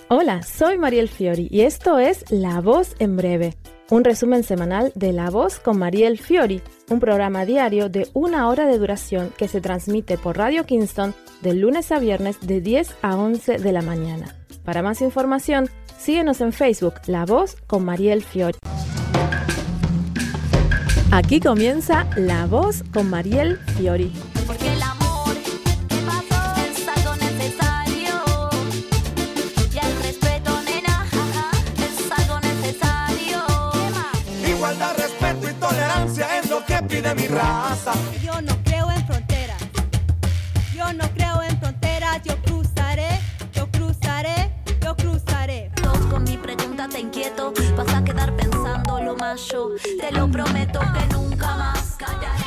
Hola, soy Mariel Fiori y esto es La Voz en Breve, un resumen semanal de La Voz con Mariel Fiori, un programa diario de 1 hora de duración que se transmite por Radio Kingston de lunes a viernes de 10 a 11 de la mañana. Para más información, síguenos en Facebook, La Voz con Mariel Fiori. Aquí comienza La Voz con Mariel Fiori. Porque el amor que pasó es algo necesario. Y el respeto, nena, es algo necesario. Igualdad, respeto y tolerancia es lo que pide mi raza. Yo no creo en fronteras. Yo no creo en fronteras. Yo cruzaré, yo cruzaré, yo cruzaré. Todos con mi pregunta te inquieto. Vas a quedar pensando lo más yo. Te lo prometo que nunca más callaré.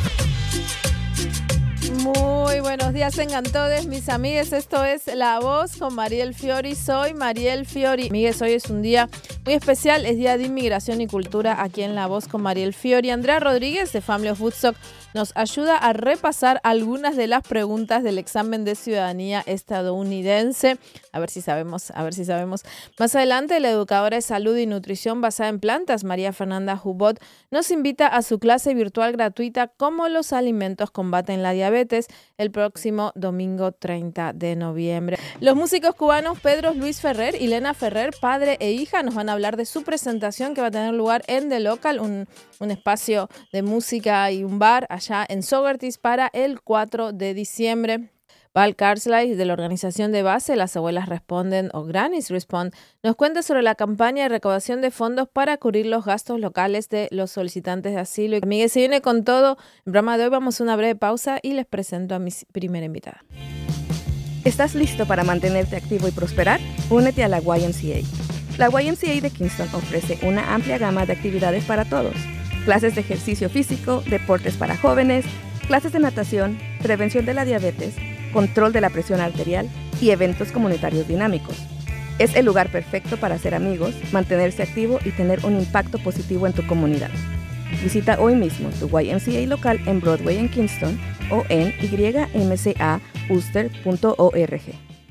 Muy buenos días, tengan todos mis amigues. Esto es La Voz con Mariel Fiori. Soy Mariel Fiori. Amigues, hoy es un día muy especial. Es Día de Inmigración y Cultura aquí en La Voz con Mariel Fiori. Andrea Rodríguez de Family of Woodstock nos ayuda a repasar algunas de las preguntas del examen de ciudadanía estadounidense. A ver si sabemos. Más adelante, la educadora de salud y nutrición basada en plantas, María Fernanda Jubot, nos invita a su clase virtual gratuita Cómo los alimentos combaten la diabetes, el próximo domingo 30 de noviembre. Los músicos cubanos Pedro Luis Ferrer y Lena Ferrer, padre e hija, nos van a hablar de su presentación que va a tener lugar en The Local, un espacio de música y un bar allá en Sogartis para el 4 de diciembre. Val Carsley, de la organización de base Las Abuelas Responden o Grannies Respond, nos cuenta sobre la campaña de recaudación de fondos para cubrir los gastos locales de los solicitantes de asilo. Amigues, se viene con todo. En el programa de hoy vamos a una breve pausa y les presento a mi primera invitada. ¿Estás listo para mantenerte activo y prosperar? Únete a la YMCA. La YMCA de Kingston ofrece una amplia gama de actividades para todos. Clases de ejercicio físico, deportes para jóvenes, clases de natación, prevención de la diabetes, control de la presión arterial y eventos comunitarios dinámicos. Es el lugar perfecto para hacer amigos, mantenerse activo y tener un impacto positivo en tu comunidad. Visita hoy mismo tu YMCA local en Broadway en Kingston o en ymcauster.org.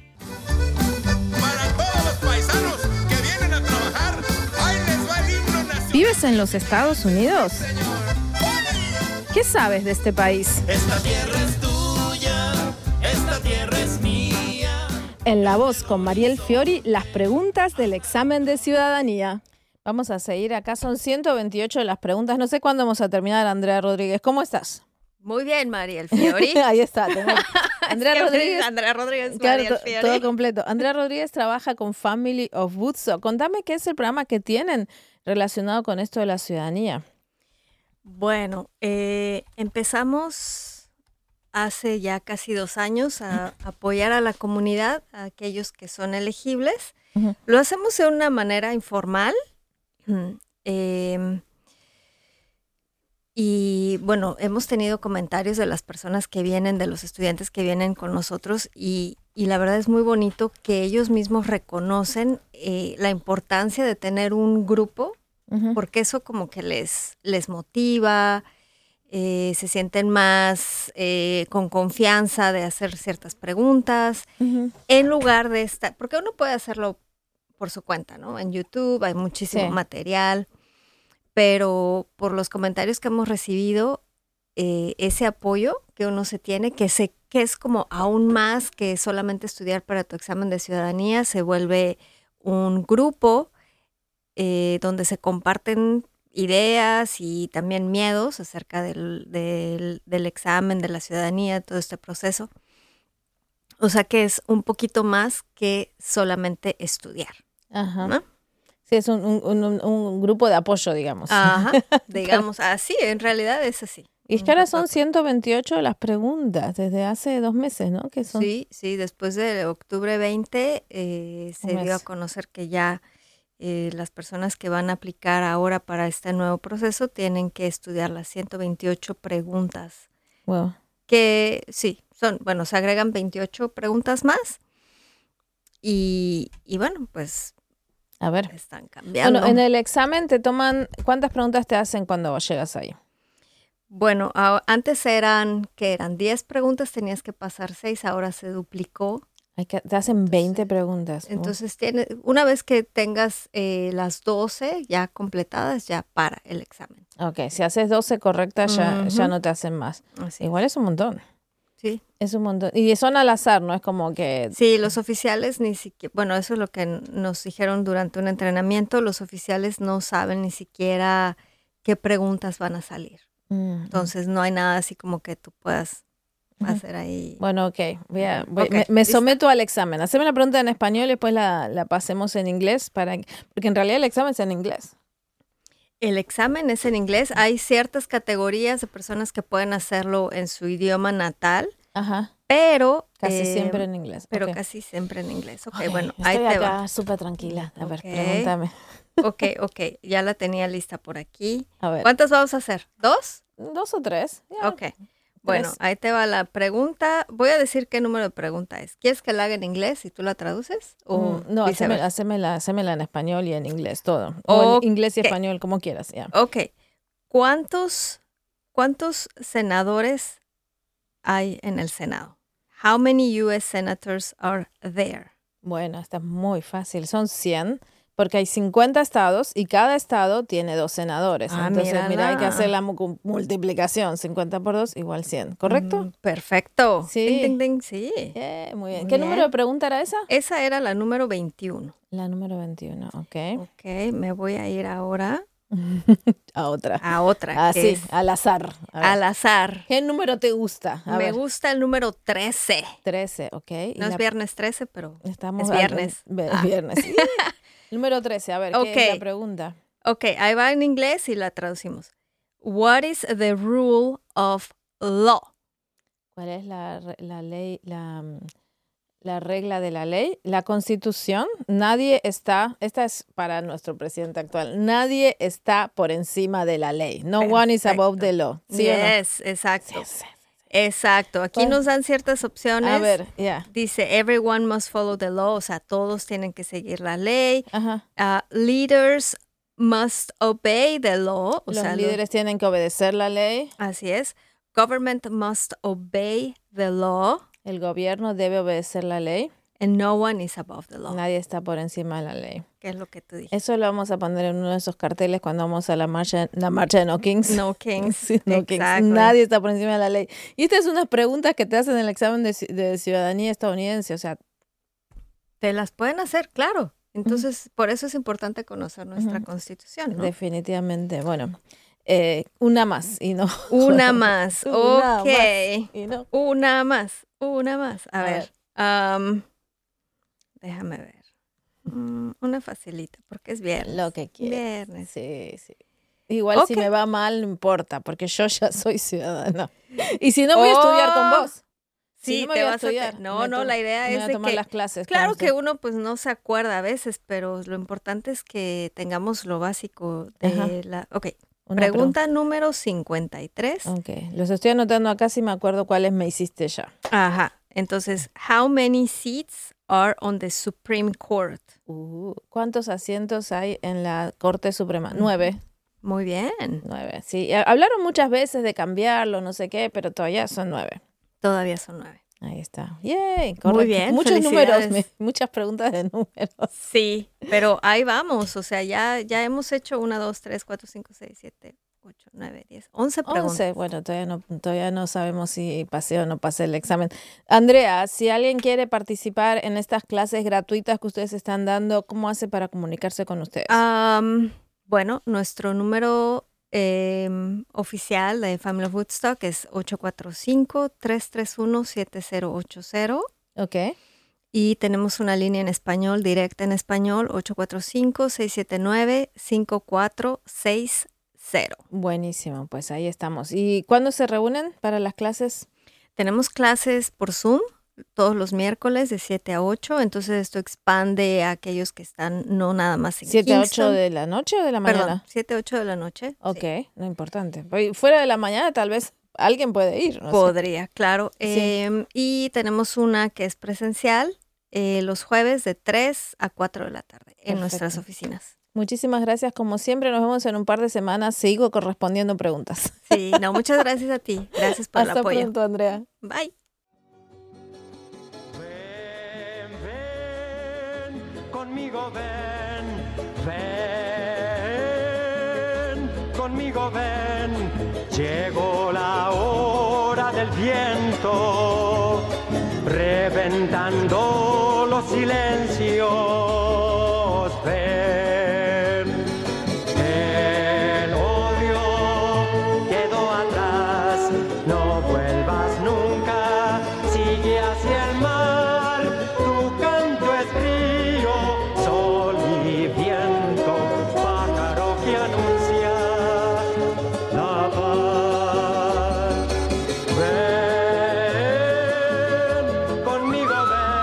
Para todos los paisanos que vienen a trabajar, ahí les va el himno nacional. ¿Vives en los Estados Unidos? ¿Qué sabes de este país? Esta tierra es tuya, esta tierra es mía. En La Voz con Mariel Fiori, las preguntas del examen de ciudadanía. Vamos a seguir acá, son 128 las preguntas. No sé cuándo vamos a terminar, Andrea Rodríguez. ¿Cómo estás? Muy bien, Mariel Fiori. Ahí está. Andrea Rodríguez. Andrea Rodríguez, Claro, Mariel Fiori. todo completo. Andrea Rodríguez trabaja con Family of Woodstock. Contame qué es el programa que tienen relacionado con esto de la ciudadanía. Bueno, empezamos hace ya casi 2 años a apoyar a la comunidad, a aquellos que son elegibles. Uh-huh. Lo hacemos de una manera informal. Y bueno, hemos tenido comentarios de las personas que vienen, de los estudiantes que vienen con nosotros y la verdad es muy bonito que ellos mismos reconocen la importancia de tener un grupo, Uh-huh. porque eso como que les motiva, se sienten más con confianza de hacer ciertas preguntas, Uh-huh. en lugar de estar, porque uno puede hacerlo por su cuenta, ¿no? En YouTube hay muchísimo Sí. material, pero por los comentarios que hemos recibido, ese apoyo que uno se tiene, que es como aún más que solamente estudiar para tu examen de ciudadanía, se vuelve un grupo donde se comparten ideas y también miedos acerca del examen, de la ciudadanía, todo este proceso. O sea que es un poquito más que solamente estudiar. Ajá. ¿No? Sí, es un grupo de apoyo, digamos. Ajá, digamos así, en realidad es así. Y es que ahora son 128 las preguntas desde hace 2 meses, ¿no? Que son... Sí, después de octubre 20 se dio a conocer que ya las personas que van a aplicar ahora para este nuevo proceso tienen que estudiar las 128 preguntas. Wow. Que sí, se agregan 28 preguntas más y bueno, pues A ver. están cambiando. Bueno, en el examen te toman, ¿cuántas preguntas te hacen cuando llegas ahí? Bueno, antes eran 10 preguntas, tenías que pasar 6, ahora se duplicó Te hacen 20 preguntas. Entonces, una vez que tengas las 12 ya completadas, ya para el examen. Ok, si haces 12 correctas, ya Ujú. no te hacen más. Así Igual es un montón. Sí. Es un montón. Y son al azar, ¿no? Es como que... Sí, los oficiales ni siquiera, bueno, eso es lo que nos dijeron durante un entrenamiento, los oficiales no saben ni siquiera qué preguntas van a salir. Entonces, no hay nada así como que tú puedas hacer ahí. Bueno, ok. Ok, Me ¿lista? someto al examen. Haceme la pregunta en español y después la pasemos en inglés, porque en realidad el examen es en inglés. El examen es en inglés. Hay ciertas categorías de personas que pueden hacerlo en su idioma natal, Ajá. pero Casi siempre en inglés. Pero Ok. casi siempre en inglés. Ok, Ok, bueno, ahí estoy te acá va. súper tranquila. A ver, Ok. pregúntame. Ok, ya la tenía lista por aquí. A ver. ¿Cuántas vamos a hacer? ¿2? 2 o 3. Ya. Ok. Bueno, Tres. ahí te va la pregunta. Voy a decir qué número de pregunta es. ¿Quieres que la haga en inglés y tú la traduces? ¿O No, viceversa? hacémela en español y en inglés, todo. O en inglés y Ok. español, como quieras, ya. Ok. ¿Cuántos senadores hay en el Senado? How many U.S. senators are there? Bueno, está muy fácil. Son 100, porque hay 50 estados y cada estado tiene 2 senadores. Ah, Entonces, mira, hay que mírala. hacer la multiplicación. 50 por 2 igual 100, ¿correcto? Perfecto. Sí. Ding, ding, ding, sí. Muy bien. Muy ¿Qué bien. número de pregunta era esa? Esa era la número 21. La número 21, ok. Ok, me voy a ir ahora A otra. a otra. Ah, que sí, es al azar. A ver. al azar. ¿Qué número te gusta? A Me ver. gusta el número 13. 13, ok. Y No es viernes 13, pero Estamos es viernes. Viernes. Sí. Número 13, a ver, ¿qué es Ok. la pregunta? Ok, ahí va en inglés y la traducimos. What is the rule of law? ¿Cuál es la ley, la regla de la ley? La Constitución. Esta es para nuestro presidente actual, nadie está por encima de la ley. No one is above the law. ¿Sí o no? Yes, exacto. Sí, sí. Exacto. Aquí Bueno. nos dan ciertas opciones. A ver, ya. Dice, everyone must follow the law, o sea, todos tienen que seguir la ley. Ajá. Leaders must obey the law, o Los sea, líderes tienen que obedecer la ley. así es. Government must obey the law, El gobierno debe obedecer la ley. and no one is above the law, Nadie está por encima de la ley. que es lo que tú dijiste. Eso lo vamos a poner en uno de esos carteles cuando vamos a la marcha de No Kings. No kings. Sí, no Kings. Exactly. Nadie está por encima de la ley. Y estas son unas preguntas que te hacen en el examen de ciudadanía estadounidense. O sea, Te las pueden hacer, claro. Entonces, por eso es importante conocer nuestra constitución, ¿no? definitivamente. Bueno, una más y no. Una más. Una Ok. más y no. Una más. A A ver. Déjame ver. Una facilita, porque es viernes. Lo que quieras. Viernes. Sí, sí. Igual si Ok. me va mal, no importa, porque yo ya soy ciudadana. Y si no, voy a estudiar con vos. Si Sí, no me te voy a vas a... estudiar, No, me no, tomo- la idea me voy es a de tomar que... las clases. Claro con que usted. uno pues no se acuerda a veces, pero lo importante es que tengamos lo básico Ajá. de la... Ok, Una pregunta número 53. Ok, los estoy anotando acá si me acuerdo cuáles me hiciste ya. Ajá, entonces, how many seats are on the Supreme Court? ¿Cuántos asientos hay en la Corte Suprema? 9. Muy bien, 9, sí. Hablaron muchas veces de cambiarlo, no sé qué, pero todavía son 9. todavía son 9. Ahí está. Yay, Muy correcto. bien, Muchos números, felicidades. muchas preguntas de números. Sí, pero ahí vamos, o sea, ya hemos hecho 1, 2, 3, 4, 5, 6, 7, 8, 9, 10, 11 preguntas. 11, bueno, todavía no sabemos si pasé o no pasé el examen. Andrea, si alguien quiere participar en estas clases gratuitas que ustedes están dando, ¿cómo hace para comunicarse con ustedes? Bueno, nuestro número oficial de Family of Woodstock es 845-331-7080 Ok. y tenemos una línea en español, directa en español, 845-679-5460. Buenísimo, pues ahí estamos. ¿Y cuándo se reúnen para las clases? Tenemos clases por Zoom todos los miércoles de 7 a 8, entonces esto expande a aquellos que están no nada más en 7 a 8 Kingston. de la noche o de la mañana? Perdón, 7 a 8 de la noche. Ok, Sí. no importante. Oye, fuera de la mañana tal vez alguien puede ir. No sé. Podría, claro. Sí. Y tenemos una que es presencial los jueves de 3 a 4 de la tarde en nuestras Perfecto. oficinas. Muchísimas gracias. Como siempre, nos vemos en un par de semanas. Sigo correspondiendo preguntas. Sí, no, muchas gracias a ti. Gracias por el Hasta apoyo. pronto, Andrea. Bye. Conmigo ven, conmigo ven, llegó la hora del viento, reventando los silencios, ven, el odio quedó atrás, no vuelvas nunca, sigue hacia el mar, tu canto es río, sol y viento, pájaro que anuncia la paz. Ven, conmigo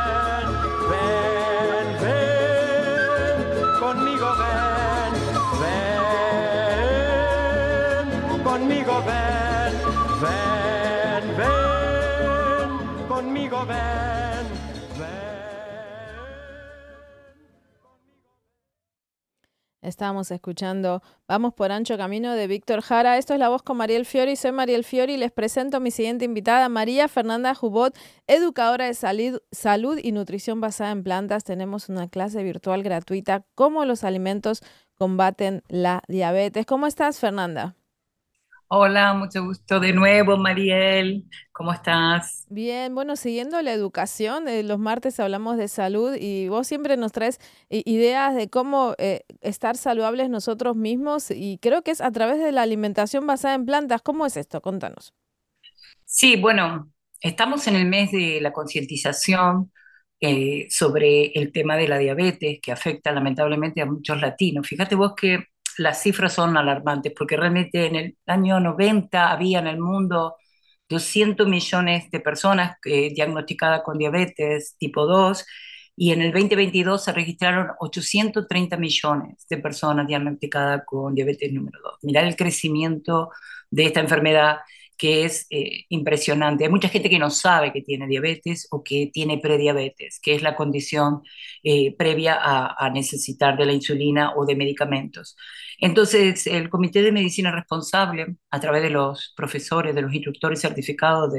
ven, conmigo conmigo conmigo Estamos escuchando Vamos por Ancho Camino de Víctor Jara. Esto es La Voz con Mariel Fiori. Soy Mariel Fiori y les presento a mi siguiente invitada, María Fernanda Jubot, educadora de salud y nutrición basada en plantas. Tenemos una clase virtual gratuita, Cómo los alimentos combaten la diabetes. ¿Cómo estás, Fernanda? Hola, mucho gusto de nuevo, Mariel. ¿Cómo estás? Bien, bueno, siguiendo la educación, los martes hablamos de salud y vos siempre nos traes ideas de cómo estar saludables nosotros mismos y creo que es a través de la alimentación basada en plantas. ¿Cómo es esto? Contanos. Sí, bueno, estamos en el mes de la concientización sobre el tema de la diabetes que afecta lamentablemente a muchos latinos. Fíjate vos que las cifras son alarmantes porque realmente en el año 90 había en el mundo 200 millones de personas diagnosticadas con diabetes tipo 2 y en el 2022 se registraron 830 millones de personas diagnosticadas con diabetes número 2. Mirá el crecimiento de esta enfermedad que es impresionante. Hay mucha gente que no sabe que tiene diabetes o que tiene prediabetes, que es la condición previa a necesitar de la insulina o de medicamentos. Entonces, el Comité de Medicina Responsable, a través de los profesores, de los instructores certificados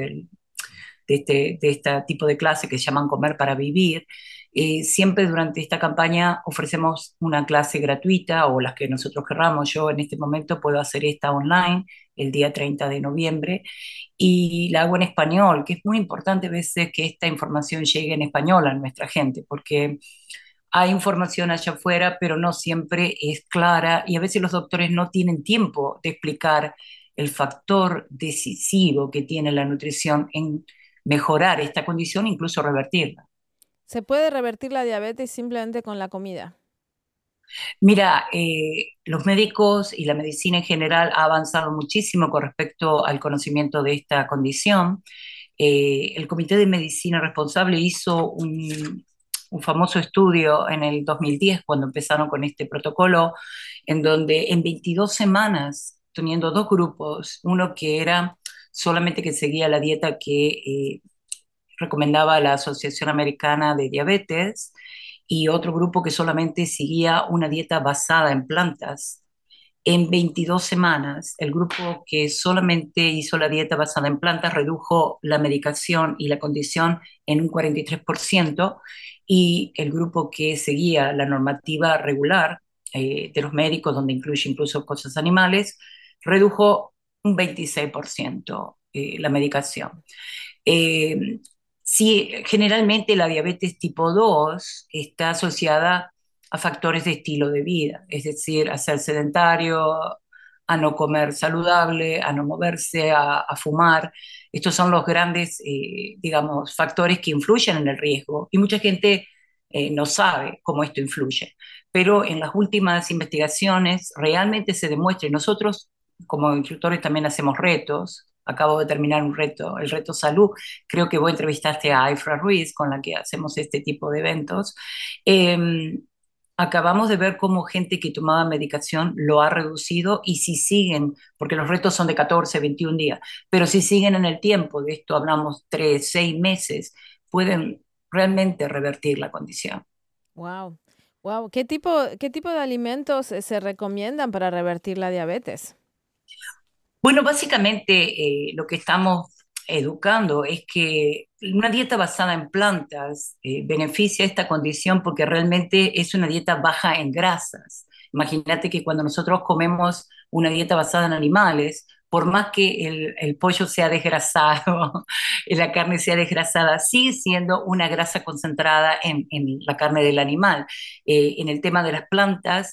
de este tipo de clase que se llaman Comer para Vivir, siempre durante esta campaña ofrecemos una clase gratuita o las que nosotros querramos. Yo en este momento puedo hacer esta online el día 30 de noviembre y la hago en español, que es muy importante a veces que esta información llegue en español a nuestra gente, porque hay información allá afuera, pero no siempre es clara y a veces los doctores no tienen tiempo de explicar el factor decisivo que tiene la nutrición en mejorar esta condición, incluso revertirla. ¿Se puede revertir la diabetes simplemente con la comida? Mira, los médicos y la medicina en general ha avanzado muchísimo con respecto al conocimiento de esta condición. El Comité de Medicina Responsable hizo un famoso estudio en el 2010, cuando empezaron con este protocolo, en donde en 22 semanas, teniendo dos grupos, uno que era solamente que seguía la dieta que recomendaba la Asociación Americana de Diabetes, y otro grupo que solamente seguía una dieta basada en plantas. En 22 semanas, el grupo que solamente hizo la dieta basada en plantas redujo la medicación y la condición en un 43%, y el grupo que seguía la normativa regular de los médicos, donde incluye incluso cosas animales, redujo un 26% la medicación. Eh, Sí, generalmente la diabetes tipo 2 está asociada a factores de estilo de vida, es decir, a ser sedentario, a no comer saludable, a no moverse, a fumar. Estos son los grandes, digamos, factores que influyen en el riesgo y mucha gente no sabe cómo esto influye. Pero en las últimas investigaciones realmente se demuestra, y nosotros como instructores también hacemos retos. Acabo de terminar un reto, el reto salud. Creo que vos entrevistaste a Aifra Ruiz, con la que hacemos este tipo de eventos. Acabamos de ver cómo gente que tomaba medicación lo ha reducido, y si siguen, porque los retos son de 14, 21 días, pero si siguen en el tiempo, de esto hablamos 3, 6 meses, pueden realmente revertir la condición. Wow, wow. ¿Qué tipo de alimentos se recomiendan para revertir la diabetes? Bueno, básicamente lo que estamos educando es que una dieta basada en plantas beneficia esta condición porque realmente es una dieta baja en grasas. Imagínate que cuando nosotros comemos una dieta basada en animales, por más que el pollo sea desgrasado, la carne sea desgrasada, sigue siendo una grasa concentrada en la carne del animal. En el tema de las plantas,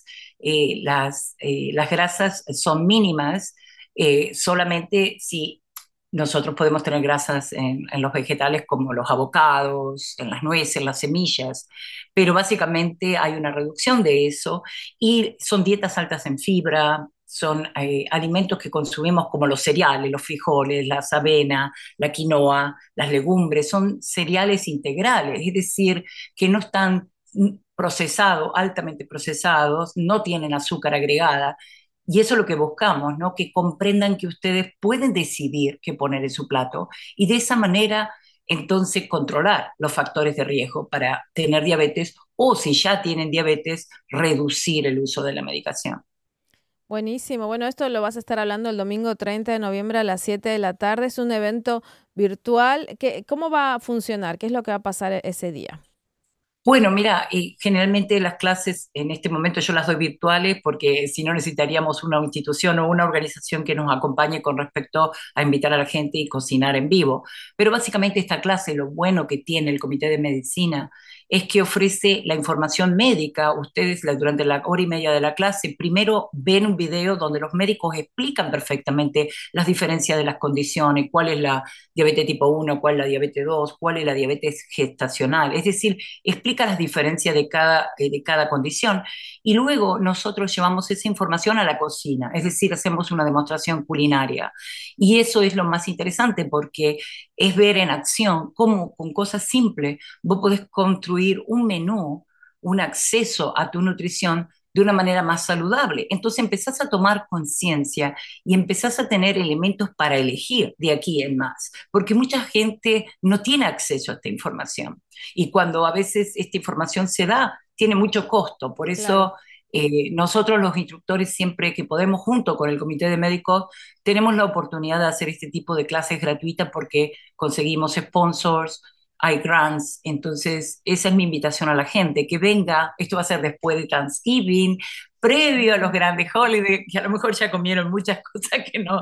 las grasas son mínimas, solamente si nosotros podemos tener grasas en los vegetales como los avocados, en las nueces, en las semillas, pero básicamente hay una reducción de eso y son dietas altas en fibra, son alimentos que consumimos como los cereales, los frijoles, la avena, la quinoa, las legumbres, son cereales integrales, es decir, que no están procesados, altamente procesados, no tienen azúcar agregada. Y eso es lo que buscamos, ¿no? Que comprendan que ustedes pueden decidir qué poner en su plato y de esa manera entonces controlar los factores de riesgo para tener diabetes o si ya tienen diabetes, reducir el uso de la medicación. Buenísimo. Bueno, esto lo vas a estar hablando el domingo 30 de noviembre a las 7 de la tarde. Es un evento virtual. ¿Cómo va a funcionar? ¿Qué es lo que va a pasar ese día? Bueno, mira, generalmente las clases en este momento yo las doy virtuales porque si no necesitaríamos una institución o una organización que nos acompañe con respecto a invitar a la gente y cocinar en vivo. Pero básicamente esta clase, lo bueno que tiene el Comité de Medicina es que ofrece la información médica. Ustedes durante la hora y media de la clase primero ven un video donde los médicos explican perfectamente las diferencias de las condiciones, cuál es la diabetes tipo 1, cuál es la diabetes 2, cuál es la diabetes gestacional. Es decir, explica las diferencias de cada condición y luego nosotros llevamos esa información a la cocina, es decir, hacemos una demostración culinaria. Y eso es lo más interesante porque es ver en acción cómo con cosas simples vos podés construir un menú, un acceso a tu nutrición de una manera más saludable. Entonces empezás a tomar conciencia y empezás a tener elementos para elegir de aquí en más, porque mucha gente no tiene acceso a esta información. Y cuando a veces esta información se da, tiene mucho costo. Por Claro. eso nosotros los instructores siempre que podemos, junto con el comité de médicos, tenemos la oportunidad de hacer este tipo de clases gratuitas porque conseguimos sponsors, hay grants, entonces esa es mi invitación a la gente, que venga, esto va a ser después de Thanksgiving, previo a los grandes holidays, que a lo mejor ya comieron muchas cosas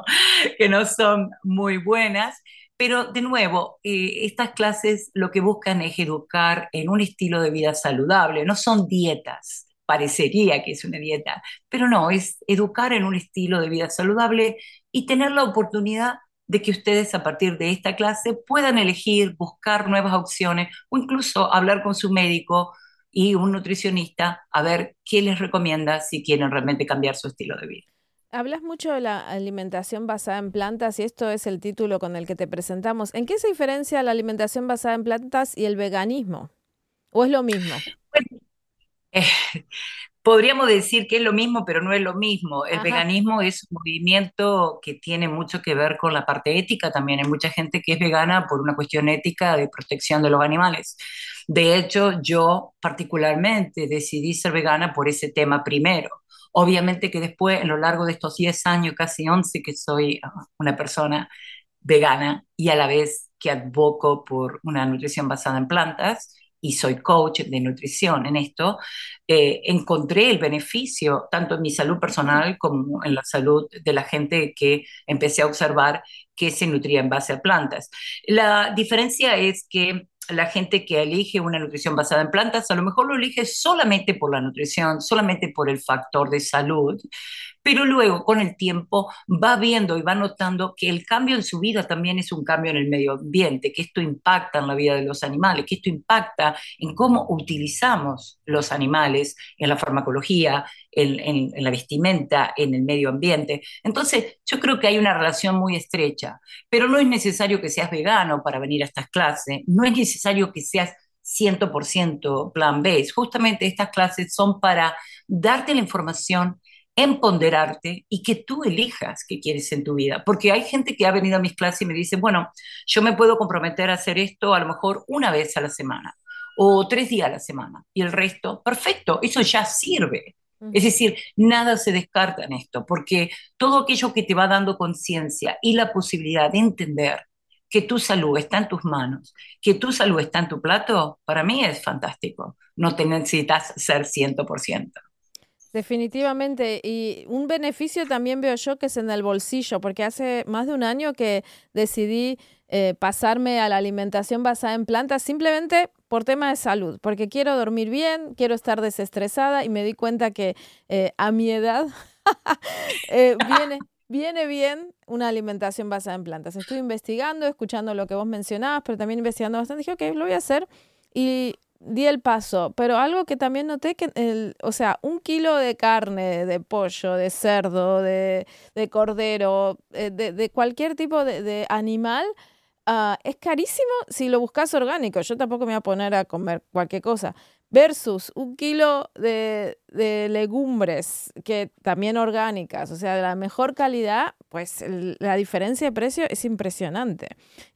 que no son muy buenas, pero de nuevo, estas clases lo que buscan es educar en un estilo de vida saludable, no son dietas, parecería que es una dieta, pero no, es educar en un estilo de vida saludable y tener la oportunidad de que ustedes a partir de esta clase puedan elegir, buscar nuevas opciones o incluso hablar con su médico y un nutricionista a ver qué les recomienda si quieren realmente cambiar su estilo de vida. Hablas mucho de la alimentación basada en plantas y esto es el título con el que te presentamos. ¿En qué se diferencia la alimentación basada en plantas y el veganismo? ¿O es lo mismo? Bueno, eh, podríamos decir que es lo mismo, pero no es lo mismo. El Ajá. veganismo es un movimiento que tiene mucho que ver con la parte ética también. Hay mucha gente que es vegana por una cuestión ética de protección de los animales. De hecho, yo particularmente decidí ser vegana por ese tema primero. Obviamente que después, en lo largo de estos 10 años, casi 11, que soy una persona vegana y a la vez que advoco por una nutrición basada en plantas y soy coach de nutrición en esto, encontré el beneficio tanto en mi salud personal como en la salud de la gente que empecé a observar que se nutría en base a plantas. La diferencia es que la gente que elige una nutrición basada en plantas a lo mejor lo elige solamente por la nutrición, solamente por el factor de salud, pero luego con el tiempo va viendo y va notando que el cambio en su vida también es un cambio en el medio ambiente, que esto impacta en la vida de los animales, que esto impacta en cómo utilizamos los animales en la farmacología, en la vestimenta, en el medio ambiente. Entonces, yo creo que hay una relación muy estrecha, pero no es necesario que seas vegano para venir a estas clases, no es necesario que seas 100% plant-based. Justamente estas clases son para darte la información, empoderarte y que tú elijas qué quieres en tu vida. Porque hay gente que ha venido a mis clases y me dice, bueno, yo me puedo comprometer a hacer esto a lo mejor una vez a la semana o 3 días a la semana y el resto, perfecto, eso ya sirve. Es Ujú. decir, nada se descarta en esto, porque todo aquello que te va dando conciencia y la posibilidad de entender que tu salud está en tus manos, que tu salud está en tu plato, para mí es fantástico. No te necesitas ser 100%. Definitivamente, y un beneficio también veo yo que es en el bolsillo, porque hace más de un año que decidí pasarme a la alimentación basada en plantas simplemente por tema de salud, porque quiero dormir bien, quiero estar desestresada y me di cuenta que a mi edad viene bien una alimentación basada en plantas. Estoy investigando, escuchando lo que vos mencionabas, pero también investigando bastante. Dije, ok, lo voy a hacer y di el paso. Pero algo que también noté que, o sea, 1 kilo de carne, de pollo, de cerdo, de cordero, de cualquier tipo de animal, es carísimo si lo buscas orgánico. Yo tampoco me voy a poner a comer cualquier cosa. Versus 1 kilo de legumbres, que también orgánicas, o sea, de la mejor calidad, pues la diferencia de precio es impresionante.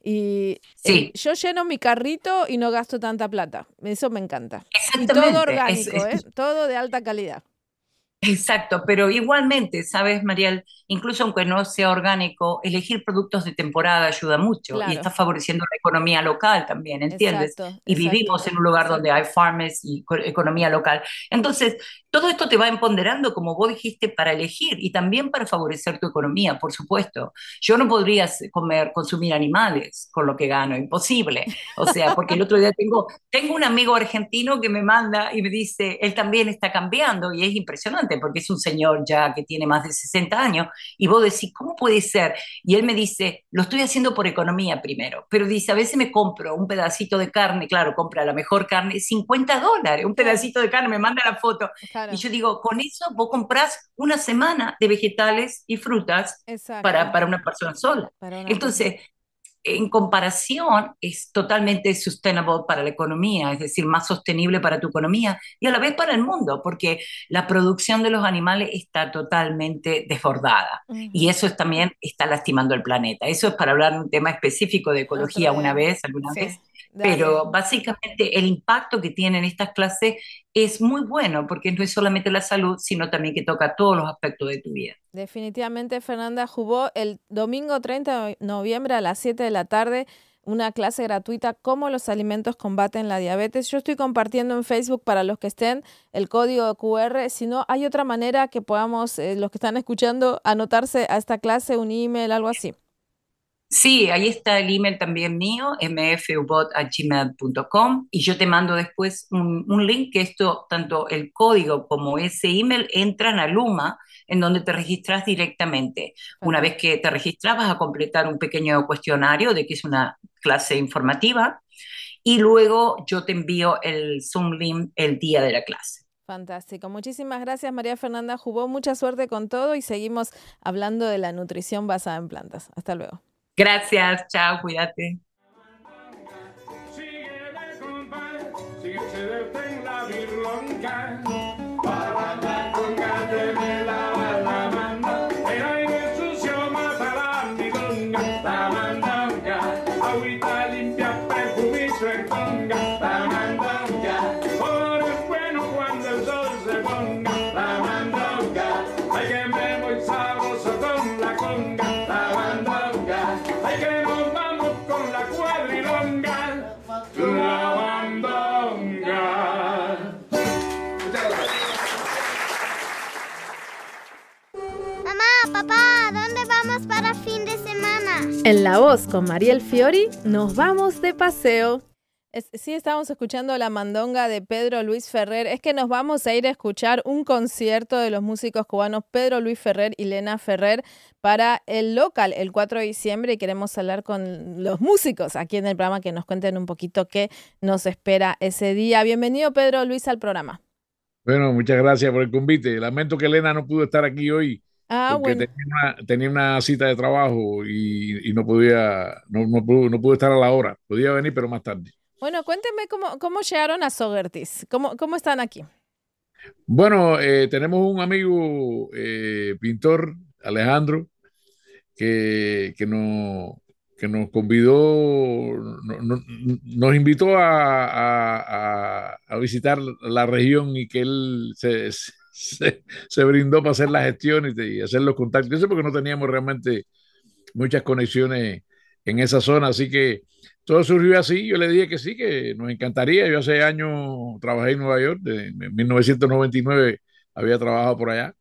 Y Sí, yo lleno mi carrito y no gasto tanta plata. Eso me encanta. Y todo exactamente. orgánico, ¿eh? Todo de alta calidad. Exacto, pero igualmente, sabes, Mariel, incluso aunque no sea orgánico, elegir productos de temporada ayuda mucho y Claro, está favoreciendo la economía local también, ¿entiendes? exacto, Y exacto. vivimos en un lugar donde hay farmers y economía local. Entonces, todo esto te va empoderando, como vos dijiste, para elegir y también para favorecer tu economía, por supuesto. Yo no podría consumir animales con lo que gano, imposible. O sea, porque el otro día tengo un amigo argentino que me manda y me dice, él también está cambiando y es impresionante porque es un señor ya que tiene más de 60 años y vos decís, ¿cómo puede ser? Y él me dice, lo estoy haciendo por economía primero, pero dice, a veces me compro un pedacito de carne, claro, compra la mejor carne, $50, un Claro, pedacito de carne, me manda la foto. Y claro, yo digo, con eso vos comprás una semana de vegetales y frutas exacto. para una persona sola. Para una persona. Entonces, en comparación, es totalmente sustainable para la economía, es decir, más sostenible para tu economía y a la vez para el mundo, porque la producción de los animales está totalmente desbordada y Ujú. también está lastimando el planeta. Eso es para hablar de un tema específico de Otro ecología día. alguna Sí, vez, dale. pero básicamente el impacto que tienen estas clases es muy bueno, porque no es solamente la salud, sino también que toca todos los aspectos de tu vida. Definitivamente, Fernanda jugó el domingo 30 de noviembre a las 7 de la tarde una clase gratuita, cómo los alimentos combaten la diabetes. Yo estoy compartiendo en Facebook para los que estén el código QR. Si no, hay otra manera que podamos, los que están escuchando, anotarse a esta clase, un email, algo así. Sí, ahí está el email también mío, mfubot@gmail.com, y yo te mando después un link que tanto el código como ese email entran a Luma, en donde te registras directamente. Una vez Fantástico. que te registras vas a completar un pequeño cuestionario de que es una clase informativa y luego yo te envío el Zoom link el día de la clase. Fantástico. Muchísimas gracias, María Fernanda Jubó. Mucha suerte con todo y seguimos hablando de la nutrición basada en plantas. Hasta luego. Gracias, chao, cuídate. Sígueme, compadre, síguete en la birlonca. Para la conga de la banda. El aire sucio mata la milonga. La mandanga, agüita limpia, perfume y suertonga. La mandanga, por es bueno cuando el sol se ponga. La mandanga, ay que me voy sabroso con la conga. La mandanga, ay que nos vamos con la cuadrilonga. La bandonga. Mamá, papá, ¿dónde vamos para fin de semana? En La Voz con Mariel Fiori nos vamos de paseo. Sí, estamos escuchando la mandonga de Pedro Luis Ferrer. Es que nos vamos a ir a escuchar un concierto de los músicos cubanos Pedro Luis Ferrer y Lena Ferrer para el local el 4 de diciembre y queremos hablar con los músicos aquí en el programa que nos cuenten un poquito qué nos espera ese día. Bienvenido Pedro Luis al programa. Bueno, muchas gracias por el convite. Lamento que Elena no pudo estar aquí hoy Ah, porque bueno. tenía una cita de trabajo y no podía, no pudo estar a la hora. Podía venir, pero más tarde. Bueno, cuéntenme cómo llegaron a Sogertis. ¿Cómo están aquí? Bueno, tenemos un amigo pintor, Alejandro, que nos convidó, nos invitó a visitar la región y que él se brindó para hacer las gestiones y hacer los contactos. Eso porque no teníamos realmente muchas conexiones en esa zona, así que todo surgió así. Yo le dije que sí, que nos encantaría. Yo hace años trabajé en Nueva York, en 1999 había trabajado por allá.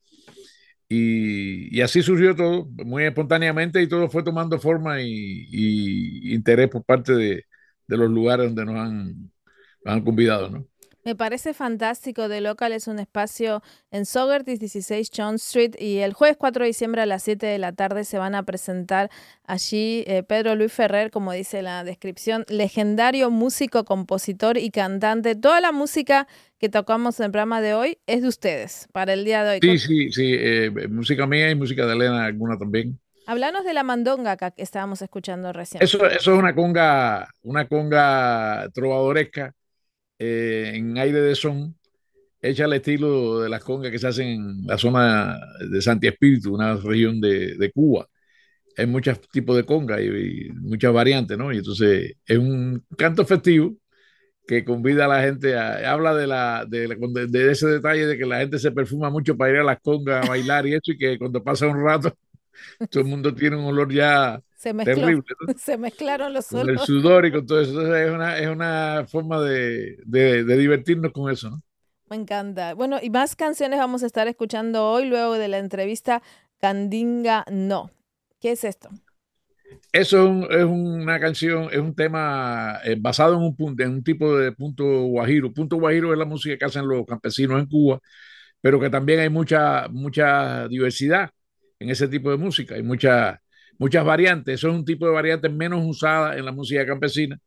Y así surgió todo, muy espontáneamente, y todo fue tomando forma y interés por parte de los lugares donde nos han convidado, ¿no? Me parece fantástico. The Local es un espacio en Sogerty 16 John Street y el jueves 4 de diciembre a las 7 de la tarde se van a presentar allí Pedro Luis Ferrer, como dice la descripción, legendario músico, compositor y cantante. Toda la música que tocamos en el programa de hoy es de ustedes para el día de hoy. Sí, sí, sí, música mía y música de Elena, alguna también. Háblanos de la mandonga que estábamos escuchando recién. Eso es una conga trovadoresca en aire de son, hecha al estilo de las congas que se hacen en la zona de Santi Espíritu, una región de Cuba. Hay muchos tipos de conga y muchas variantes, ¿no? Y entonces es un canto festivo que convida a la gente habla de ese detalle de que la gente se perfuma mucho para ir a las congas a bailar y eso, y que cuando pasa un rato todo el mundo tiene un olor ya Se mezcló, terrible, ¿no? se mezclaron los Con el olores. sudor y con todo eso. Entonces es una forma de divertirnos con eso, ¿no? Me encanta. Bueno, y más canciones vamos a estar escuchando hoy luego de la entrevista Candinga No. ¿Qué es esto? Eso es una canción, es un tema basado en en un tipo de punto guajiro. Punto guajiro es la música que hacen los campesinos en Cuba, pero que también hay mucha diversidad en ese tipo de música. Hay muchas variantes. Eso es un tipo de variante menos usada en la música campesina,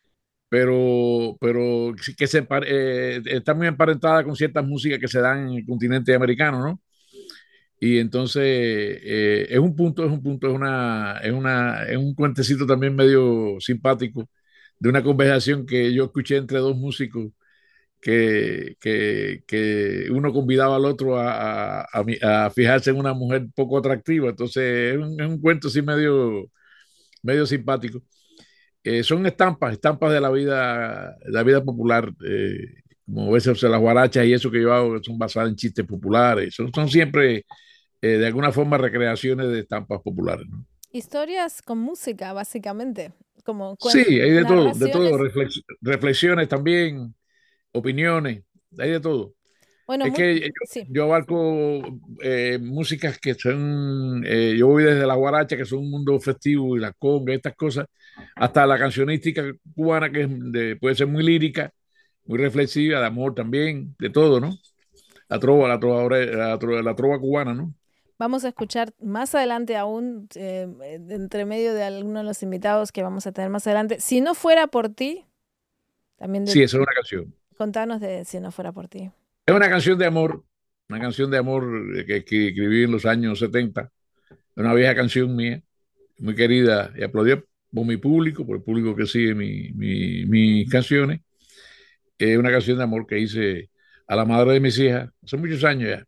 pero sí que está muy emparentada con ciertas músicas que se dan en el continente americano, ¿no? Y entonces es un cuentecito también medio simpático de una conversación que yo escuché entre dos músicos que uno convidaba al otro a fijarse en una mujer poco atractiva. Entonces es un cuento así medio simpático. Son estampas de la vida popular, como a veces las guarachas y eso que yo hago, que son basadas en chistes populares. Son siempre, de alguna forma, recreaciones de estampas populares, ¿no? Historias con música, básicamente, como Sí, hay de todo, narraciones. reflexiones también, opiniones, hay de todo. Bueno, Es que sí. yo abarco músicas que son, yo voy desde la guaracha, que son un mundo festivo, y la conga, estas cosas, hasta la cancionística cubana, que puede ser muy lírica, muy reflexiva, de amor también, de todo, ¿no? La trova cubana, ¿no? Vamos a escuchar más adelante aún, entre medio de algunos de los invitados que vamos a tener más adelante. Si no fuera por ti, también Sí, esa es una canción. contanos de Si no fuera por ti. Es una canción de amor que escribí en los años 70, una vieja canción mía, muy querida y aplaudida por mi público, por el público que sigue mis canciones. Es una canción de amor que hice a la madre de mis hijas hace muchos años ya.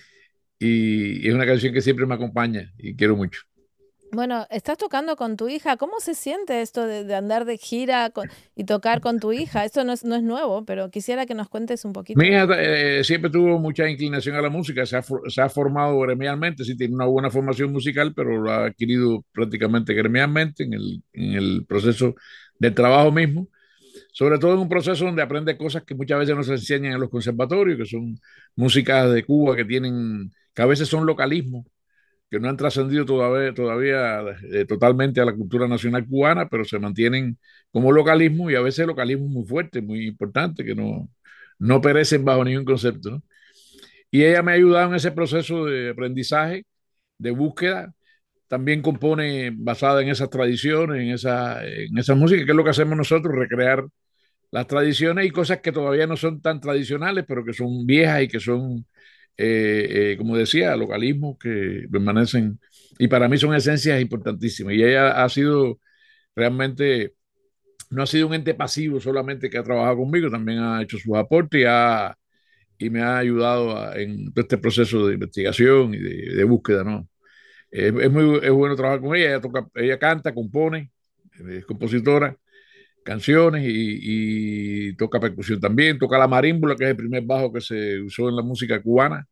Y es una canción que siempre me acompaña y quiero mucho. Bueno, estás tocando con tu hija. ¿Cómo se siente esto de andar de gira y tocar con tu hija? Esto no es nuevo, pero quisiera que nos cuentes un poquito. Mi hija siempre tuvo mucha inclinación a la música, se ha formado gremialmente, sí tiene una buena formación musical, pero lo ha adquirido prácticamente gremialmente en el proceso del trabajo mismo, sobre todo en un proceso donde aprende cosas que muchas veces no se enseñan en los conservatorios, que son músicas de Cuba que a veces son localismos, que no han trascendido todavía totalmente a la cultura nacional cubana, pero se mantienen como localismo, y a veces localismo muy fuerte, muy importante, que no perecen bajo ningún concepto, ¿no? Y ella me ha ayudado en ese proceso de aprendizaje, de búsqueda. También compone basada en esas tradiciones, en esa música, que es lo que hacemos nosotros, recrear las tradiciones y cosas que todavía no son tan tradicionales, pero que son viejas y que son, como decía, localismos que permanecen y para mí son esencias importantísimas. Y ella ha sido realmente, no ha sido un ente pasivo solamente que ha trabajado conmigo, también ha hecho sus aportes y me ha ayudado en todo este proceso de investigación y de búsqueda, ¿no? Es bueno trabajar con ella, ella canta, compone, es compositora canciones y toca percusión también, toca la marímbula, que es el primer bajo que se usó en la música cubana,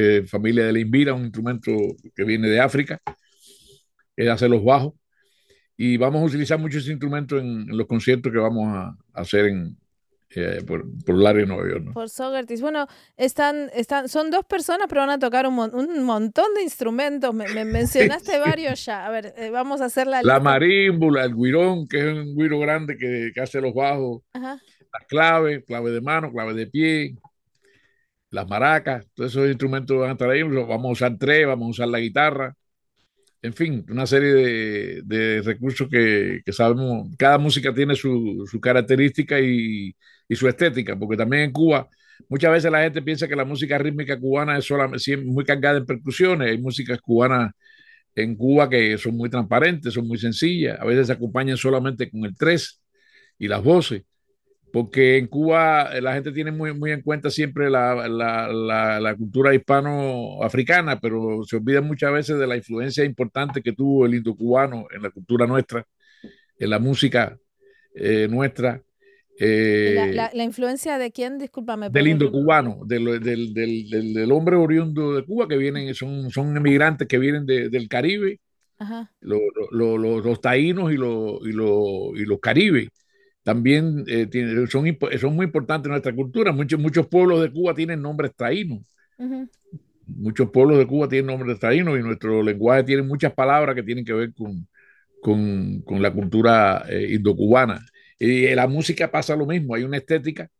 familia de la imbira, un instrumento que viene de África, él hace los bajos, y vamos a utilizar muchos instrumentos en los conciertos que vamos a hacer por el área de Nueva York, ¿no? Por Sogertis. Bueno, son dos personas, pero van a tocar un montón de instrumentos. Me mencionaste varios ya. A ver, vamos a hacer la La lista. marímbula, el güirón, que es un güiro grande que hace los bajos, Ajá. las claves, clave de mano, clave de pie, las maracas, todos esos instrumentos van a estar ahí. Vamos a usar tres, vamos a usar la guitarra, en fin, una serie de recursos que sabemos. Cada música tiene su característica y su estética, porque también en Cuba muchas veces la gente piensa que la música rítmica cubana es solamente muy cargada en percusiones. Hay músicas cubanas en Cuba que son muy transparentes, son muy sencillas, a veces se acompañan solamente con el tres y las voces, porque en Cuba la gente tiene muy en cuenta siempre la cultura hispano-africana, pero se olvida muchas veces de la influencia importante que tuvo el indo-cubano en la cultura nuestra, en la música nuestra. La influencia de quién, discúlpame, Del porque indo-cubano, del hombre oriundo de Cuba que vienen, son emigrantes que vienen del Caribe, ajá. los taínos y los caribes. También son muy importantes en nuestra cultura. Muchos pueblos de Cuba tienen nombres taínos. Ujú. Muchos pueblos de Cuba tienen nombres taínos y nuestro lenguaje tiene muchas palabras que tienen que ver con la cultura indocubana. Y en la música pasa lo mismo, hay una estética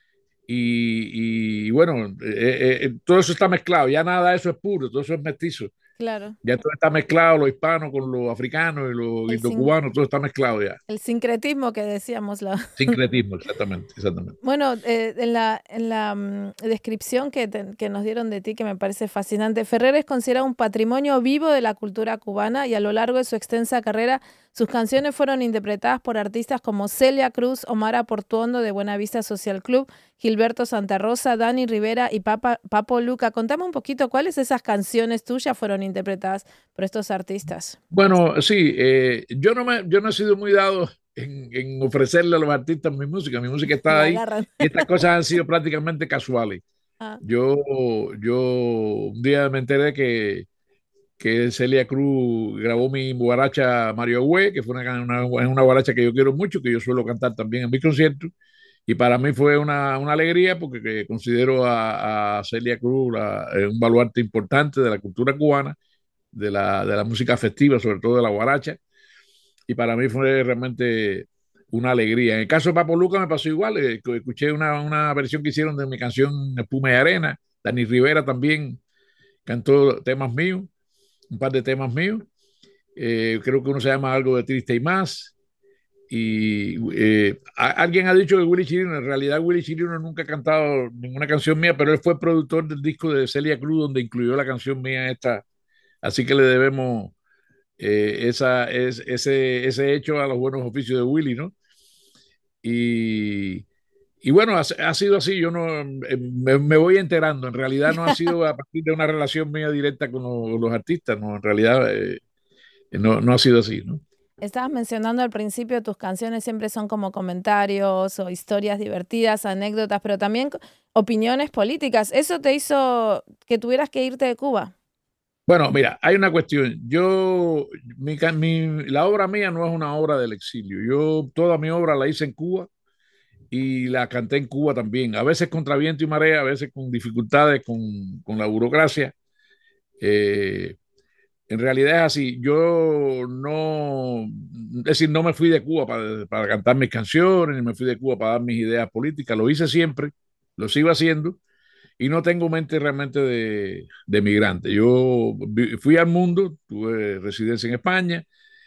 y bueno, todo eso está mezclado, ya nada de eso es puro, todo eso es mestizo. Claro. Ya todo está mezclado, lo hispano con lo africano y lo El, sin- indocubano, todo está mezclado ya. el sincretismo que decíamos. Sincretismo, exactamente, exactamente. Bueno, en la descripción que nos dieron de ti, que me parece fascinante, Ferrer es considerado un patrimonio vivo de la cultura cubana y a lo largo de su extensa carrera, sus canciones fueron interpretadas por artistas como Celia Cruz, Omar Portuondo de Buenavista Social Club, Gilberto Santa Rosa, Dani Rivera y Papo Luca. Contame un poquito cuáles de esas canciones tuyas fueron interpretadas por estos artistas. Bueno, sí, yo no he sido muy dado en ofrecerle a los artistas mi música está La ahí agarran. y estas cosas han sido prácticamente casuales. Ah, Yo, yo un día me enteré que Celia Cruz grabó mi guaracha Mario Güey, que fue una guaracha que yo quiero mucho, que yo suelo cantar también en mis conciertos. Y para mí fue una alegría porque considero a Celia Cruz un baluarte importante de la cultura cubana, de la música festiva, sobre todo de la guaracha. Y para mí fue realmente una alegría. En el caso de Papo Luca me pasó igual. Escuché una versión que hicieron de mi canción Espuma y Arena. Dani Rivera también cantó temas míos, un par de temas míos. Creo que uno se llama Algo de Triste y Más. Y alguien ha dicho que Willy Chirino, en realidad Willy Chirino nunca ha cantado ninguna canción mía, pero él fue productor del disco de Celia Cruz, donde incluyó la canción mía esta. Así que le debemos ese hecho a los buenos oficios de Willy, ¿no? Y, y bueno, ha sido así, yo no me voy enterando, en realidad no ha sido a partir de una relación mía directa con los artistas, no, en realidad no ha sido así, ¿no? estabas mencionando al principio, tus canciones siempre son como comentarios o historias divertidas, anécdotas, pero también opiniones políticas. ¿Eso te hizo que tuvieras que irte de Cuba? Bueno, mira, hay una cuestión. La obra mía no es una obra del exilio. Toda mi obra la hice en Cuba y la canté en Cuba también. A veces contra viento y marea, a veces con dificultades con la burocracia. Eh, en realidad es así. Yo no, es decir, no me fui de Cuba para cantar mis canciones, ni me fui de Cuba para dar mis ideas políticas. Lo hice siempre, lo sigo haciendo y no tengo mente realmente de migrante. Fui al mundo, tuve residencia en España,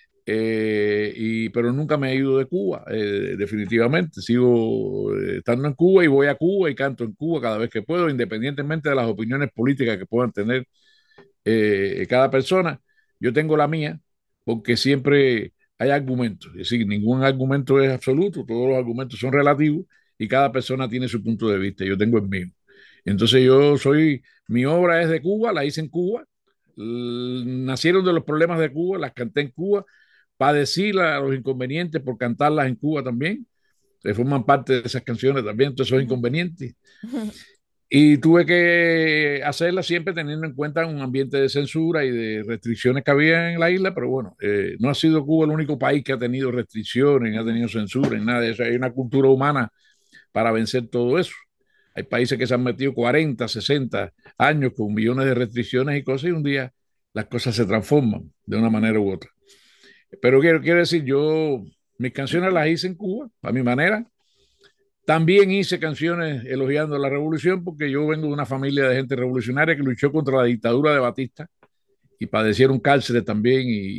pero nunca me he ido de Cuba, definitivamente. Sigo estando en Cuba y voy a Cuba y canto en Cuba cada vez que puedo, independientemente de las opiniones políticas que puedan tener cada persona. Yo tengo la mía porque siempre hay argumentos. Es decir, ningún argumento es absoluto, todos los argumentos son relativos y cada persona tiene su punto de vista. Yo tengo el mío. Entonces mi obra es de Cuba, la hice en Cuba, nacieron de los problemas de Cuba, las canté en Cuba, padecí los inconvenientes por cantarlas en Cuba también, que forman parte de esas canciones también, todos esos Ujú. inconvenientes. Y tuve que hacerla siempre teniendo en cuenta un ambiente de censura y de restricciones que había en la isla, pero bueno, no ha sido Cuba el único país que ha tenido restricciones, ha tenido censura, ni nada de eso. Hay una cultura humana para vencer todo eso. Hay países que se han metido 40, 60 años con millones de restricciones y cosas, y un día las cosas se transforman de una manera u otra. Pero quiero decir, yo mis canciones las hice en Cuba, a mi manera. También hice canciones elogiando la revolución, porque yo vengo de una familia de gente revolucionaria que luchó contra la dictadura de Batista y padecieron cárceles también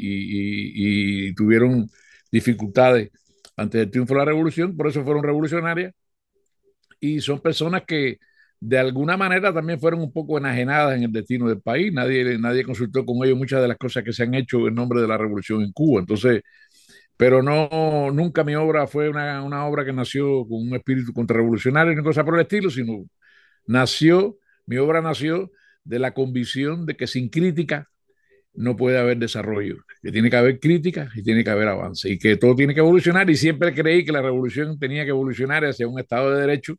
y tuvieron dificultades ante el triunfo de la revolución, por eso fueron revolucionarias, y son personas que de alguna manera también fueron un poco enajenadas en el destino del país. Nadie consultó con ellos muchas de las cosas que se han hecho en nombre de la revolución en Cuba. Entonces, pero no, nunca mi obra fue una obra que nació con un espíritu contrarrevolucionario ni cosa por el estilo, sino nació, mi obra nació de la convicción de que sin crítica no puede haber desarrollo, que tiene que haber crítica y tiene que haber avance, y que todo tiene que evolucionar, y siempre creí que la revolución tenía que evolucionar hacia un Estado de Derecho,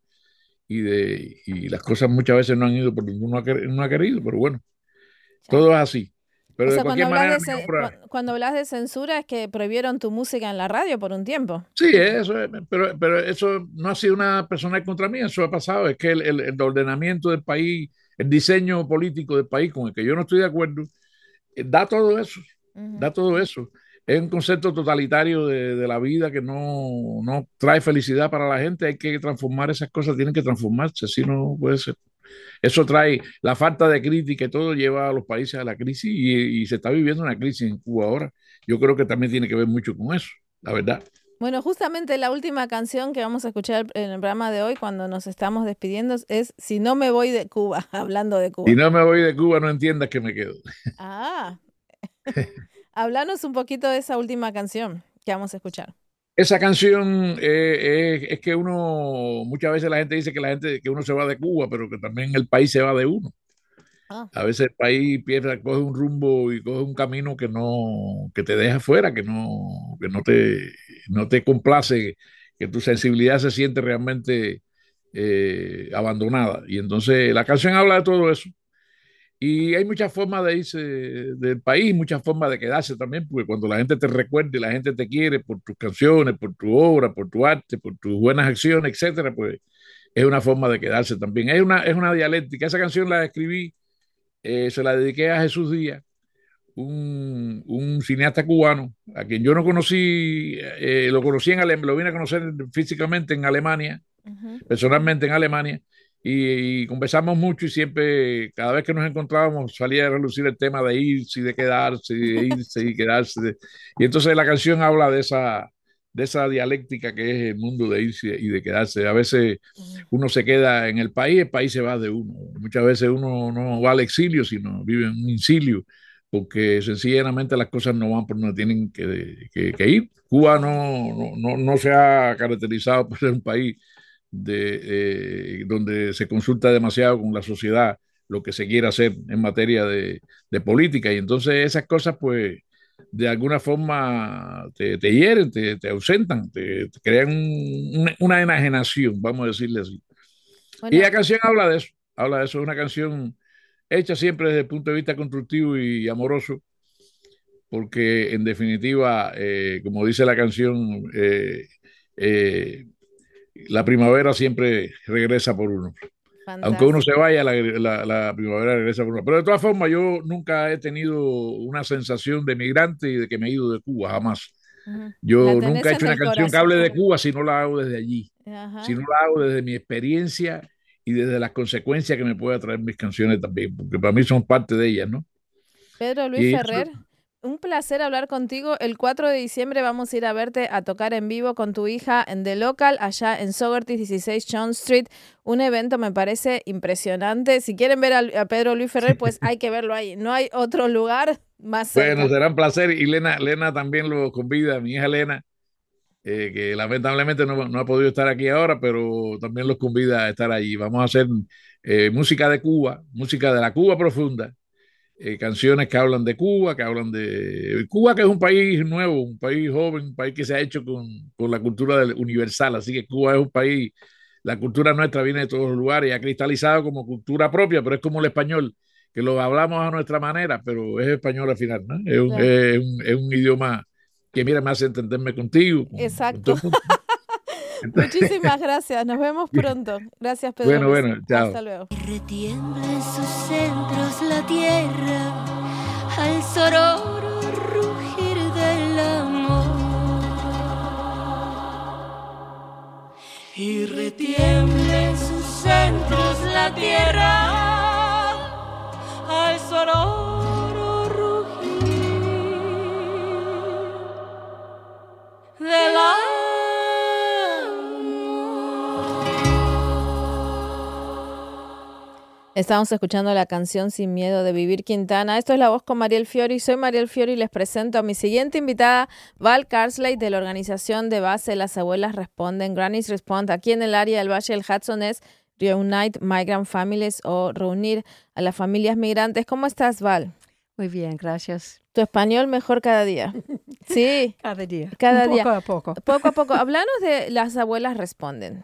y las cosas muchas veces no han ido por donde uno ha querido, pero bueno, todo es así. O Pero de sea, cualquier manera, mi obra, cuando hablas de censura es que prohibieron tu música en la radio por un tiempo. sí, pero eso no ha sido una personal contra mí, eso ha pasado. Es que el ordenamiento del país, el diseño político del país con el que yo no estoy de acuerdo, da todo eso, Ujú. da todo eso. Es un concepto totalitario de la vida que no trae felicidad para la gente. Hay que transformar esas cosas, tienen que transformarse, si no puede ser. Eso trae la falta de crítica y todo lleva a los países a la crisis, y se está viviendo una crisis en Cuba ahora. Yo creo que también tiene que ver mucho con eso, la verdad. Bueno, justamente la última canción que vamos a escuchar en el programa de hoy, cuando nos estamos despidiendo, es Si no me voy de Cuba, hablando de Si Cuba. no me voy de Cuba, no entiendas que me quedo. Ah, háblanos un poquito de esa última canción que vamos a escuchar. Esa canción es que uno, muchas veces la gente dice que uno se va de Cuba, pero que también el país se va de uno. Ah, A veces el país pierde, coge un rumbo y coge un camino que te deja fuera, no te complace, que tu sensibilidad se siente realmente abandonada. Y entonces la canción habla de todo eso. Y hay muchas formas de irse del país, muchas formas de quedarse también, porque cuando la gente te recuerda y la gente te quiere por tus canciones, por tu obra, por tu arte, por tus buenas acciones, etcétera, pues es una forma de quedarse también. Es una dialéctica. Esa canción la escribí, se la dediqué a Jesús Díaz, un cineasta cubano, a quien yo no conocí, lo conocí lo vine a conocer físicamente en Alemania, ujú. personalmente en Alemania, y conversamos mucho, y siempre, cada vez que nos encontrábamos, salía a relucir el tema de irse y de quedarse, y de irse y quedarse. Y entonces la canción habla de esa dialéctica que es el mundo de irse y de quedarse. A veces Ujú. uno se queda en el país se va de uno. Muchas veces uno no va al exilio, sino vive en un incilio, porque sencillamente las cosas no van por donde tienen que ir. Cuba no se ha caracterizado por ser un país donde se consulta demasiado con la sociedad lo que se quiere hacer en materia de política, y entonces esas cosas pues de alguna forma te hieren, te ausentan, te crean una enajenación, vamos a decirle así. Y la Bueno, canción habla de eso, es una canción hecha siempre desde el punto de vista constructivo y amoroso, porque en definitiva, como dice la canción, eh, la primavera siempre regresa por uno. Aunque uno se fantástico. vaya, la primavera regresa por uno. Pero de todas formas, yo nunca he tenido una sensación de migrante y de que me he ido de Cuba, jamás. Ujú. La Yo nunca tenés he en hecho una el canción que corazón. hable de Cuba si no la hago desde allí, si Ajá. no la hago desde mi experiencia y desde las consecuencias que me puede traer mis canciones también, porque para mí son parte de ellas, ¿no? Pedro Luis Y eso, Ferrer, un placer hablar contigo. El 4 de diciembre vamos a ir a verte a tocar en vivo con tu hija en The Local, allá en Sogerty 16 John Street. Un evento me parece impresionante. Si quieren ver a Pedro Luis Ferrer, pues hay que verlo ahí. No hay otro lugar más bueno, cerca. será un placer. Y Lena también lo convida, mi hija Lena, que lamentablemente no ha podido estar aquí ahora, pero también los convida a estar allí. Vamos a hacer música de Cuba, música de la Cuba profunda, canciones que hablan de Cuba, que hablan de Cuba, que es un país nuevo, un país joven, un país que se ha hecho con la cultura universal. Así que Cuba es un país la cultura nuestra viene de todos los lugares y ha cristalizado como cultura propia, pero es como el español, que lo hablamos a nuestra manera, pero es español al final, ¿no? Claro. Es un idioma que, mira, me hace entenderme contigo, con todo Exacto. el mundo. Muchísimas gracias. Nos vemos pronto. Gracias, Pedro Luis. Bueno, chao. Hasta luego. Retiembla en sus centros la tierra al sororo rugir del amor. Y retiembla en sus centros la tierra al sonoro rugir del amor. Estamos escuchando la canción Sin Miedo de Vivir Quintana. Esto es La Voz con Mariel Fiori. Soy Mariel Fiori y les presento a mi siguiente invitada, Val Carsley, de la organización de base Las Abuelas Responden, Grannies Respond. Aquí en el área del Valle del Hudson es Reunite Migrant Families o reunir a las familias migrantes. ¿Cómo estás, Val? Muy bien, gracias. Tu español mejor cada día. Sí, Cada día. cada Un día. poco a poco. Poco a poco. Háblanos de Las Abuelas Responden.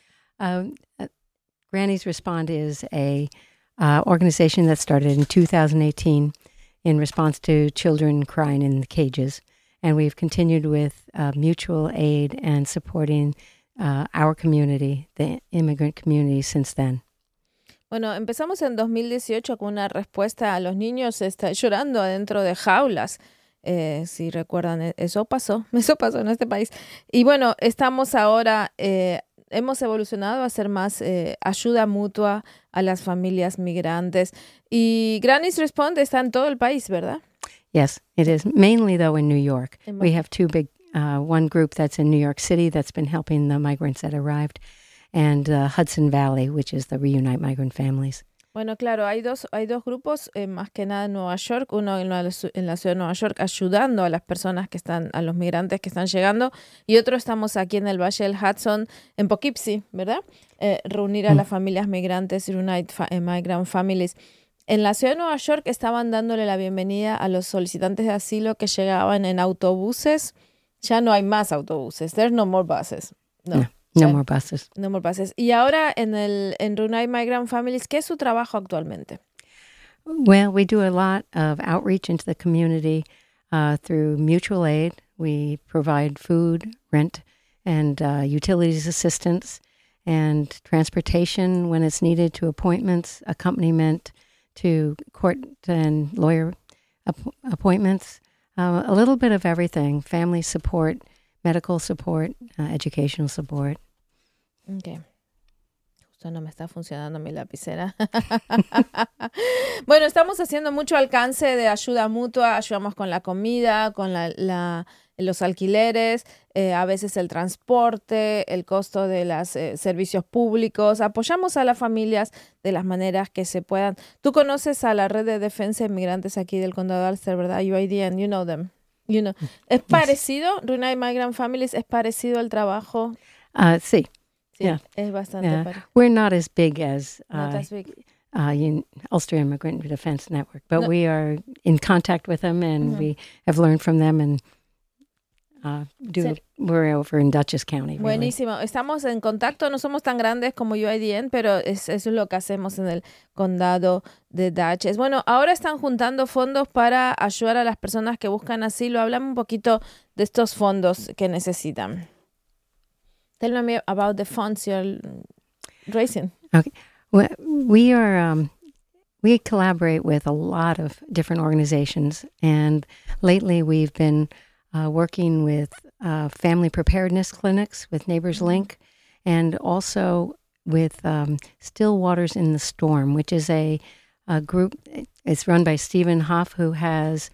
Grannies Respond is a organization that started in 2018 in response to children crying in the cages. And we've continued with mutual aid and supporting our community, the immigrant community, since then. Bueno, empezamos en 2018 con una respuesta a los niños llorando adentro de jaulas. Si recuerdan, eso pasó en este país. Y bueno, estamos ahora, hemos evolucionado a hacer más ayuda mutua a las familias migrantes. Y Grannies Respond está en todo el país, ¿verdad? Yes, it is. Mainly, though, in New York. In We have two big, one group that's in New York City that's been helping the migrants that arrived, and Hudson Valley, which is the Reunite Migrant Families. Bueno, claro, hay dos grupos, más que nada en Nueva York, uno en la ciudad de Nueva York ayudando a las personas que están, a los migrantes que están llegando, y otro estamos aquí en el Valle del Hudson, en Poughkeepsie, ¿verdad? Reunir a las familias migrantes, Reunite Migrant Families. En la ciudad de Nueva York estaban dándole la bienvenida a los solicitantes de asilo que llegaban en autobuses. Ya no hay más autobuses. There's no more buses. No. No more buses. No more buses. Y ahora en Reunite Migrant Families, ¿qué es su trabajo actualmente? Well, we do a lot of outreach into the community through mutual aid. We provide food, rent, and utilities assistance, and transportation when it's needed to appointments, accompaniment to court and lawyer appointments, a little bit of everything, family support, medical support, educational support. Okay. Justo no me está funcionando mi lapicera. Bueno, estamos haciendo mucho alcance de ayuda mutua. Ayudamos con la comida, con los alquileres, a veces el transporte, el costo de los servicios públicos. Apoyamos a las familias de las maneras que se puedan. Tú conoces a la Red de Defensa de Inmigrantes aquí del Condado de Ulster, ¿verdad? UIDN, you know them. You know. ¿Es parecido? Reunite Migrant Families, ¿es parecido al trabajo? Sí. Sí, Yeah. es bastante Yeah. parecido. We're not as big as Not as big. Ulster Immigrant Defense Network, but No. we are in contact with them, and we have learned from them, and we're over in Dutchess County. Really. Buenísimo. Estamos en contacto, no somos tan grandes como UIDN, pero eso es lo que hacemos en el condado de Dutchess. Bueno, ahora están juntando fondos para ayudar a las personas que buscan asilo. Háblame un poquito de estos fondos que necesitan. Tell me about the funds you're raising. Okay. We collaborate with a lot of different organizations, and lately we've been working with family preparedness clinics with Neighbors Link, and also with Still Waters in the Storm, which is a group. It's run by Stephen Hoff, who has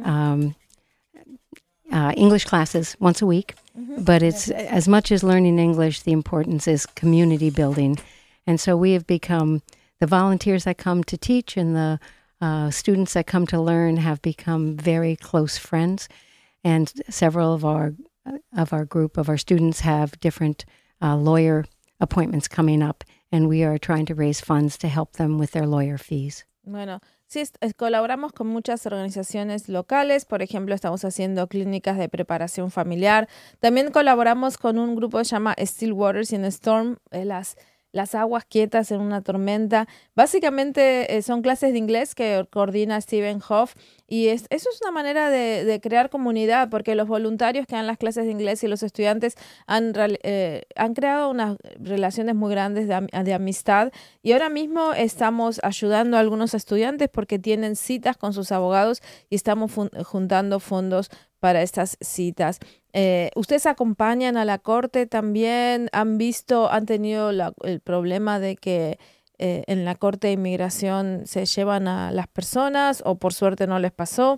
English classes once a week. But it's as much as learning English, the importance is community building. And so we have become, the volunteers that come to teach and the students that come to learn have become very close friends. And several of our group, of our students, have different lawyer appointments coming up. And we are trying to raise funds to help them with their lawyer fees. Bueno, sí, colaboramos con muchas organizaciones locales, por ejemplo, estamos haciendo clínicas de preparación familiar. También colaboramos con un grupo que se llama Still Waters in a Storm, las aguas quietas en una tormenta. Básicamente son clases de inglés que coordina Stephen Hoff y eso es una manera de crear comunidad, porque los voluntarios que dan las clases de inglés y los estudiantes han creado unas relaciones muy grandes de amistad. Y ahora mismo estamos ayudando a algunos estudiantes porque tienen citas con sus abogados y estamos juntando fondos para estas citas. ¿Ustedes acompañan a la corte también? ¿Han tenido el problema de que en la corte de inmigración se llevan a las personas o por suerte no les pasó?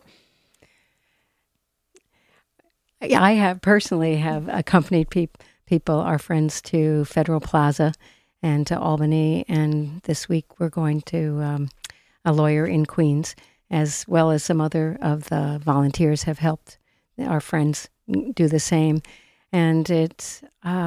I personally have accompanied people, our friends, to Federal Plaza and to Albany, and this week we're going to a lawyer in Queens, as well as some other of the volunteers have helped our friends do the same. And it's,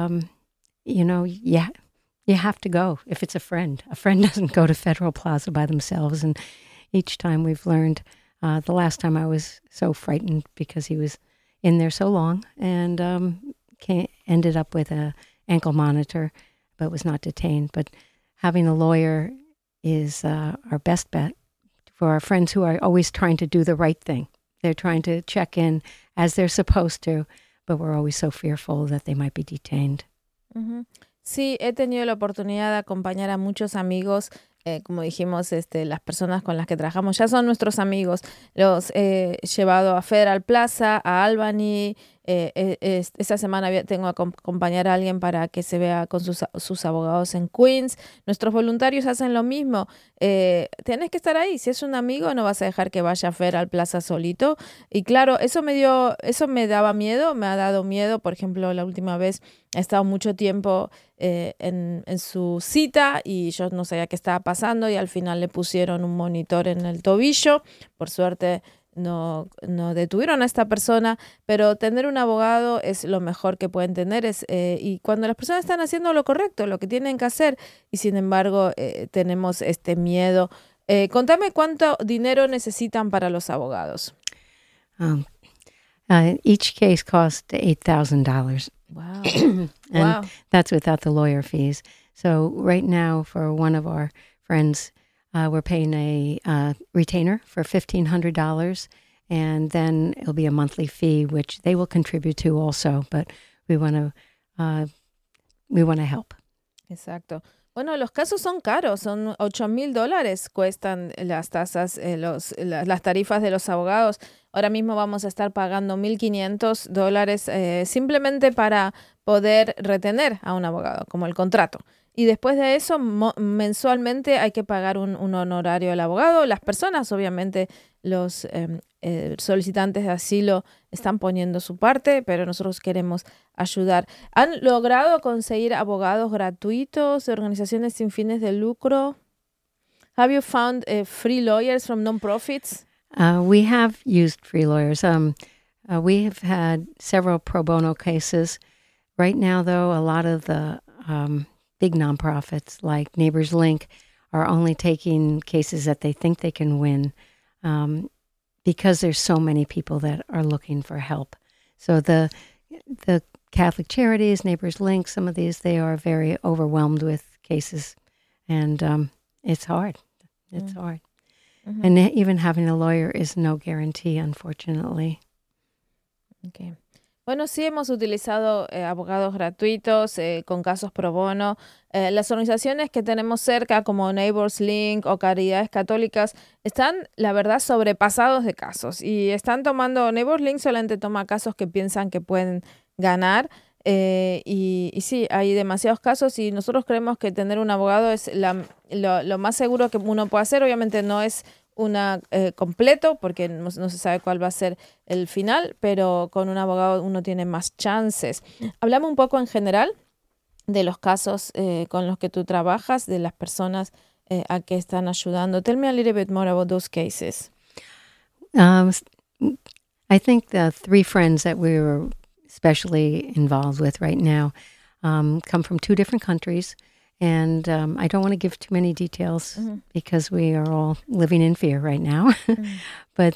you have to go if it's a friend. A friend doesn't go to Federal Plaza by themselves. And each time we've learned, the last time I was so frightened because he was in there so long and ended up with a ankle monitor, but was not detained. But having a lawyer is our best bet for our friends who are always trying to do the right thing. They're trying to check in as they're supposed to, but we're always so fearful that they might be detained. Ujú. Sí, he tenido la oportunidad de acompañar a muchos amigos, como dijimos, las personas con las que trabajamos ya son nuestros amigos. Los he llevado a Federal Plaza, a Albany. Esta semana tengo que acompañar a alguien para que se vea con sus abogados en Queens. Nuestros voluntarios hacen lo mismo. Tienes que estar ahí. Si es un amigo, no vas a dejar que vaya a Federal Plaza solito. Y claro, eso me daba miedo, me ha dado miedo. Por ejemplo, la última vez he estado mucho tiempo en su cita y yo no sabía qué estaba pasando y al final le pusieron un monitor en el tobillo. Por suerte no detuvieron a esta persona, pero tener un abogado es lo mejor que pueden tener. Y cuando las personas están haciendo lo correcto, lo que tienen que hacer, y sin embargo tenemos este miedo. Contame cuánto dinero necesitan para los abogados. Each case costs $8,000. Wow. And that's without the lawyer fees. So right now, for one of our friends, we're paying a retainer for $1,500, and then it'll be a monthly fee, which they will contribute to also. But we want to help. Exacto. Bueno, los casos son caros, son $8,000 cuestan las tasas, las tarifas de los abogados. Ahora mismo vamos a estar pagando $1,500 simplemente para poder retener a un abogado, como el contrato. Y después de eso, mensualmente hay que pagar un honorario al abogado. Las personas, obviamente, los solicitantes de asilo están poniendo su parte, pero nosotros queremos ayudar. ¿Han logrado conseguir abogados gratuitos de organizaciones sin fines de lucro? Have you found free lawyers from non-profits? We have used free lawyers. We have had several pro bono cases. Right now, though, a lot of the big nonprofits like Neighbors Link are only taking cases that they think they can win because there's so many people that are looking for help. So the Catholic Charities, Neighbors Link, some of these, they are very overwhelmed with cases, and it's hard. It's hard. Mm-hmm. And even having a lawyer is no guarantee, unfortunately. Okay. Bueno, sí hemos utilizado abogados gratuitos con casos pro bono. Las organizaciones que tenemos cerca, como Neighbors Link o Caridades Católicas, están, la verdad, sobrepasados de casos. Y están tomando, Neighbors Link solamente toma casos que piensan que pueden ganar. Y sí, hay demasiados casos y nosotros creemos que tener un abogado es lo más seguro que uno puede hacer. Obviamente no es completo porque no se sabe cuál va a ser el final, pero con un abogado uno tiene más chances. Hablamos un poco en general de los casos con los que tú trabajas, de las personas a que están ayudando. Tell me a little bit more about those cases. I think the three friends that we were especially involved with right now come from two different countries, And I don't want to give too many details because we are all living in fear right now. But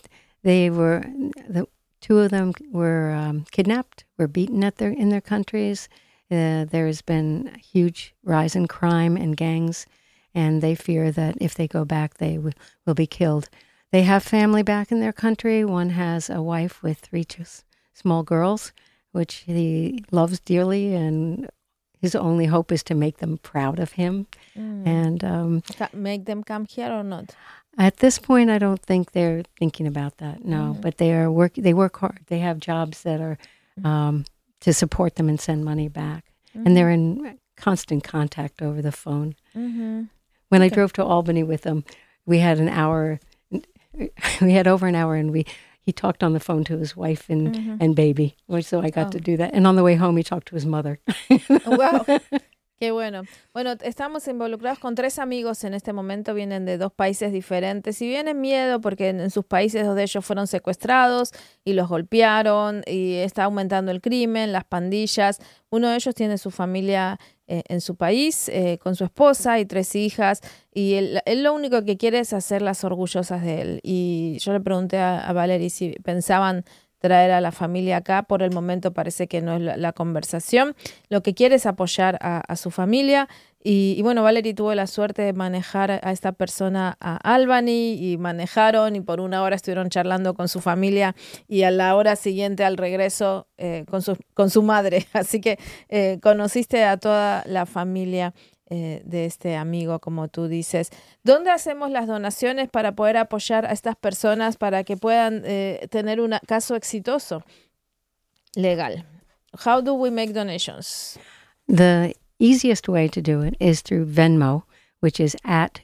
the two of them were kidnapped, were beaten in their countries. There has been a huge rise in crime and gangs, and they fear that if they go back, they will be killed. They have family back in their country. One has a wife with 3 small girls, which he loves dearly, and his only hope is to make them proud of him. And Make them come here or not? at this point, I don't think they're thinking about that. No, but they work hard. They have jobs that are to support them and send money back, and they're in constant contact over the phone. When I drove to Albany with them, we had an hour. We had over an hour, and he talked on the phone to his wife and baby. So I got to do that. And on the way home, he talked to his mother. Wow. Qué bueno. Bueno, estamos involucrados con 3 amigos en este momento, vienen de 2 países diferentes y vienen miedo porque en sus países 2 de ellos fueron secuestrados y los golpearon y está aumentando el crimen, las pandillas. Uno de ellos tiene su familia en su país con su esposa y 3 hijas y él lo único que quiere es hacerlas orgullosas de él. Y yo le pregunté a Valerie si pensaban traer a la familia acá. Por el momento parece que no es la conversación. Lo que quiere es apoyar a su familia. Y bueno, Valerie tuvo la suerte de manejar a esta persona a Albany y manejaron y por 1 hora estuvieron charlando con su familia y a la hora siguiente al regreso con su madre. Así que conociste a toda la familia de este amigo, como tú dices. ¿Dónde hacemos las donaciones para poder apoyar a estas personas para que puedan tener un caso exitoso legal? How do we make donations? The easiest way to do it is through Venmo, which is at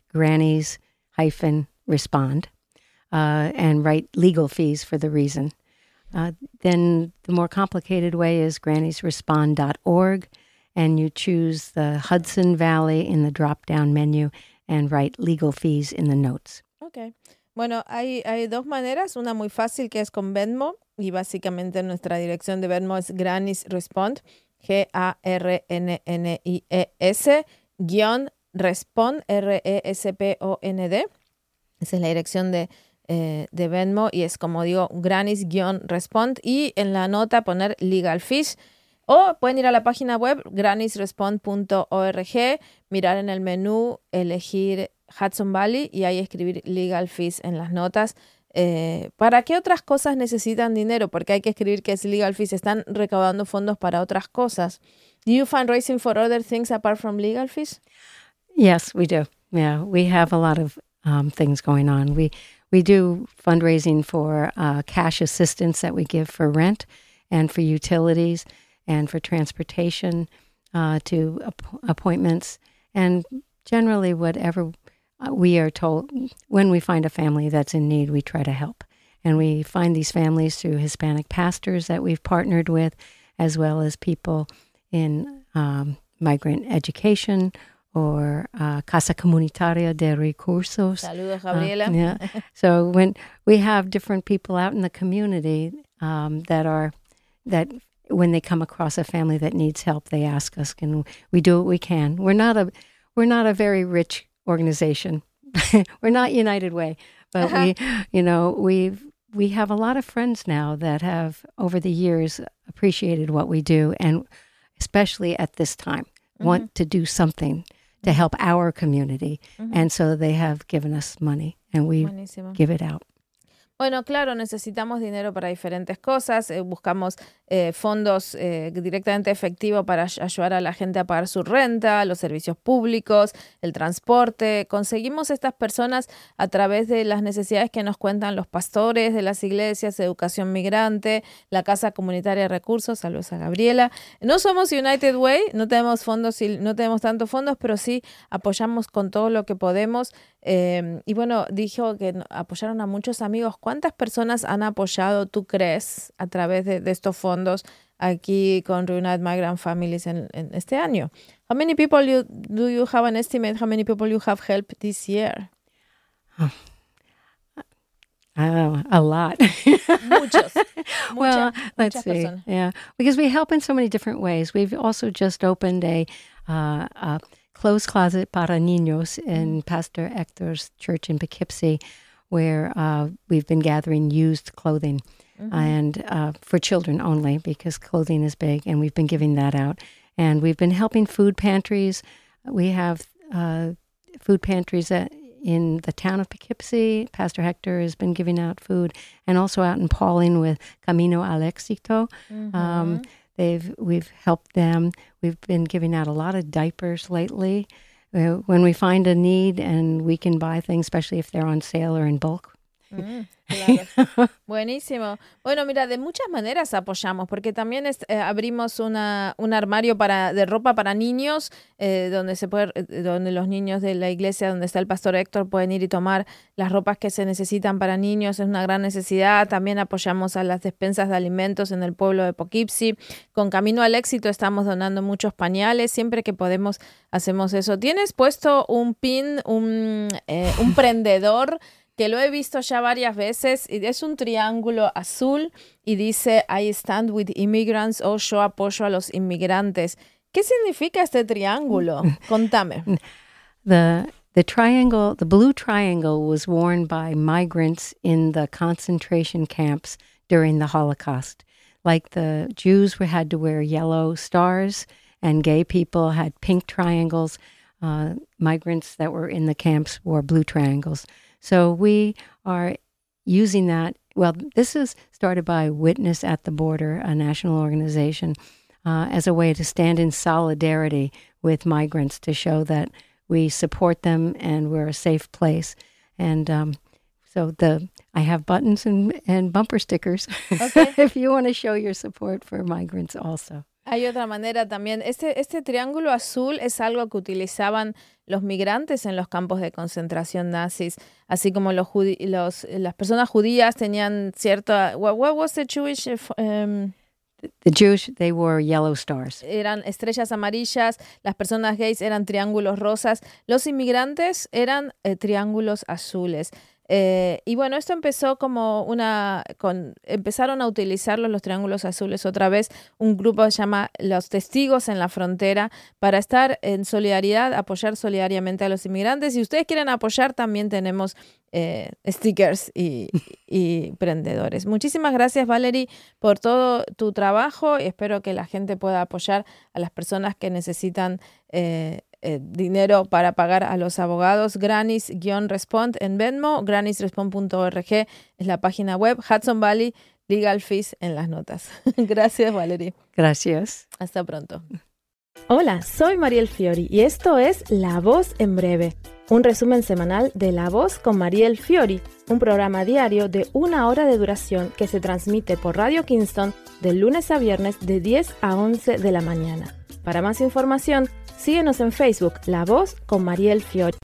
grannies-respond, and write legal fees for the reason. Then the more complicated way is granniesrespond.org, and you choose the Hudson Valley in the drop-down menu and write legal fees in the notes. Okay. Bueno, hay 2 maneras. Una muy fácil que es con Venmo y básicamente nuestra dirección de Venmo es Grannies Respond, GARNNIES _Respond, RESPOND. Esa es la dirección de Venmo y es como digo, Grannies-Respond y en la nota poner Legal Fees. O pueden ir a la página web granniesrespond.org, mirar en el menú, elegir Hudson Valley y ahí escribir Legal Fees en las notas. ¿Para qué otras cosas necesitan dinero? Porque hay que escribir que es Legal Fees. Están recaudando fondos para otras cosas. Do you fundraising for other things apart from legal fees? Yes, we do. Yeah, we have a lot of things going on. We do fundraising for cash assistance that we give for rent and for utilities and for transportation to appointments. And generally, whatever we are told, when we find a family that's in need, we try to help. And we find these families through Hispanic pastors that we've partnered with, as well as people in migrant education or Casa Comunitaria de Recursos. Saludos, Gabriela. Yeah. So when we have different people out in the community that when they come across a family that needs help, they ask us, and we do what we can. We're not a very rich organization. We're not United Way, but we have a lot of friends now that have over the years appreciated what we do, and especially at this time want to do something to help our community. And so they have given us money, and we Buenísimo. give it out. Bueno, claro, necesitamos dinero para diferentes cosas. Buscamos fondos directamente efectivos para ayudar a la gente a pagar su renta, los servicios públicos, el transporte. Conseguimos estas personas a través de las necesidades que nos cuentan los pastores de las iglesias, educación migrante, la Casa Comunitaria de Recursos. Saludos a Gabriela. No somos United Way, no tenemos fondos y no tenemos tantos fondos, pero sí apoyamos con todo lo que podemos. Y bueno, dijo que apoyaron a muchos amigos. ¿Cuántas personas han apoyado, tú crees, a través de estos fondos aquí con Reunite Migrant Families en este año? How many people do you have an estimate? How many people you have helped this year? A lot. Muchos. Well, let's muchas see. personas. Yeah, because we help in so many different ways. We've also just opened a clothes closet para niños in Pastor Hector's church in Poughkeepsie, where we've been gathering used clothing and for children only, because clothing is big, and we've been giving that out. And we've been helping food pantries. We have food pantries in the town of Poughkeepsie. Pastor Hector has been giving out food, and also out in Pauling with Camino al Éxito. We've helped them. We've been giving out a lot of diapers lately. When we find a need and we can buy things, especially if they're on sale or in bulk. Claro. Buenísimo. Bueno, mira, de muchas maneras apoyamos, porque también abrimos un armario de ropa para niños, donde los niños de la iglesia donde está el pastor Héctor pueden ir y tomar las ropas que se necesitan para niños. Es una gran necesidad. También apoyamos a las despensas de alimentos en el pueblo de Poughkeepsie. Con Camino al Éxito estamos donando muchos pañales. Siempre que podemos hacemos eso. Tienes puesto un pin, un prendedor, que lo he visto ya varias veces, y es un triángulo azul y dice I stand with immigrants, o yo apoyo a los inmigrantes. ¿Qué significa este triángulo? Contame. The triangle, the blue triangle, was worn by migrants in the concentration camps during the Holocaust. Like the Jews had to wear yellow stars, and gay people had pink triangles. Migrants that were in the camps wore blue triangles. So we are using that. Well, this is started by Witness at the Border, a national organization, as a way to stand in solidarity with migrants, to show that we support them and we're a safe place. And I have buttons and bumper stickers if you want to show your support for migrants also. Hay otra manera también. Este triángulo azul es algo que utilizaban los migrantes en los campos de concentración nazis, así como las personas judías tenían cierta... What was the Jewish... The Jewish, they wore yellow stars. Eran estrellas amarillas, las personas gays eran triángulos rosas, los inmigrantes eran triángulos azules. Y bueno, esto empezó empezaron a utilizar los triángulos azules otra vez, un grupo que se llama Los Testigos en la Frontera, para estar en solidaridad, apoyar solidariamente a los inmigrantes. Si ustedes quieren apoyar, también tenemos stickers y prendedores. Muchísimas gracias, Valerie, por todo tu trabajo, y espero que la gente pueda apoyar a las personas que necesitan dinero para pagar a los abogados. Granis-Respond en Venmo, granisrespond.org es la página web. Hudson Valley Legal Fees en las notas. Gracias, Valerie. Gracias. Hasta pronto. Hola, soy Mariel Fiori y esto es La Voz en Breve, un resumen semanal de La Voz con Mariel Fiori, un programa diario de 1 hora de duración que se transmite por Radio Kingston de lunes a viernes de 10 a 11 de la mañana. Para más información, síguenos en Facebook, La Voz con Mariel Fiori.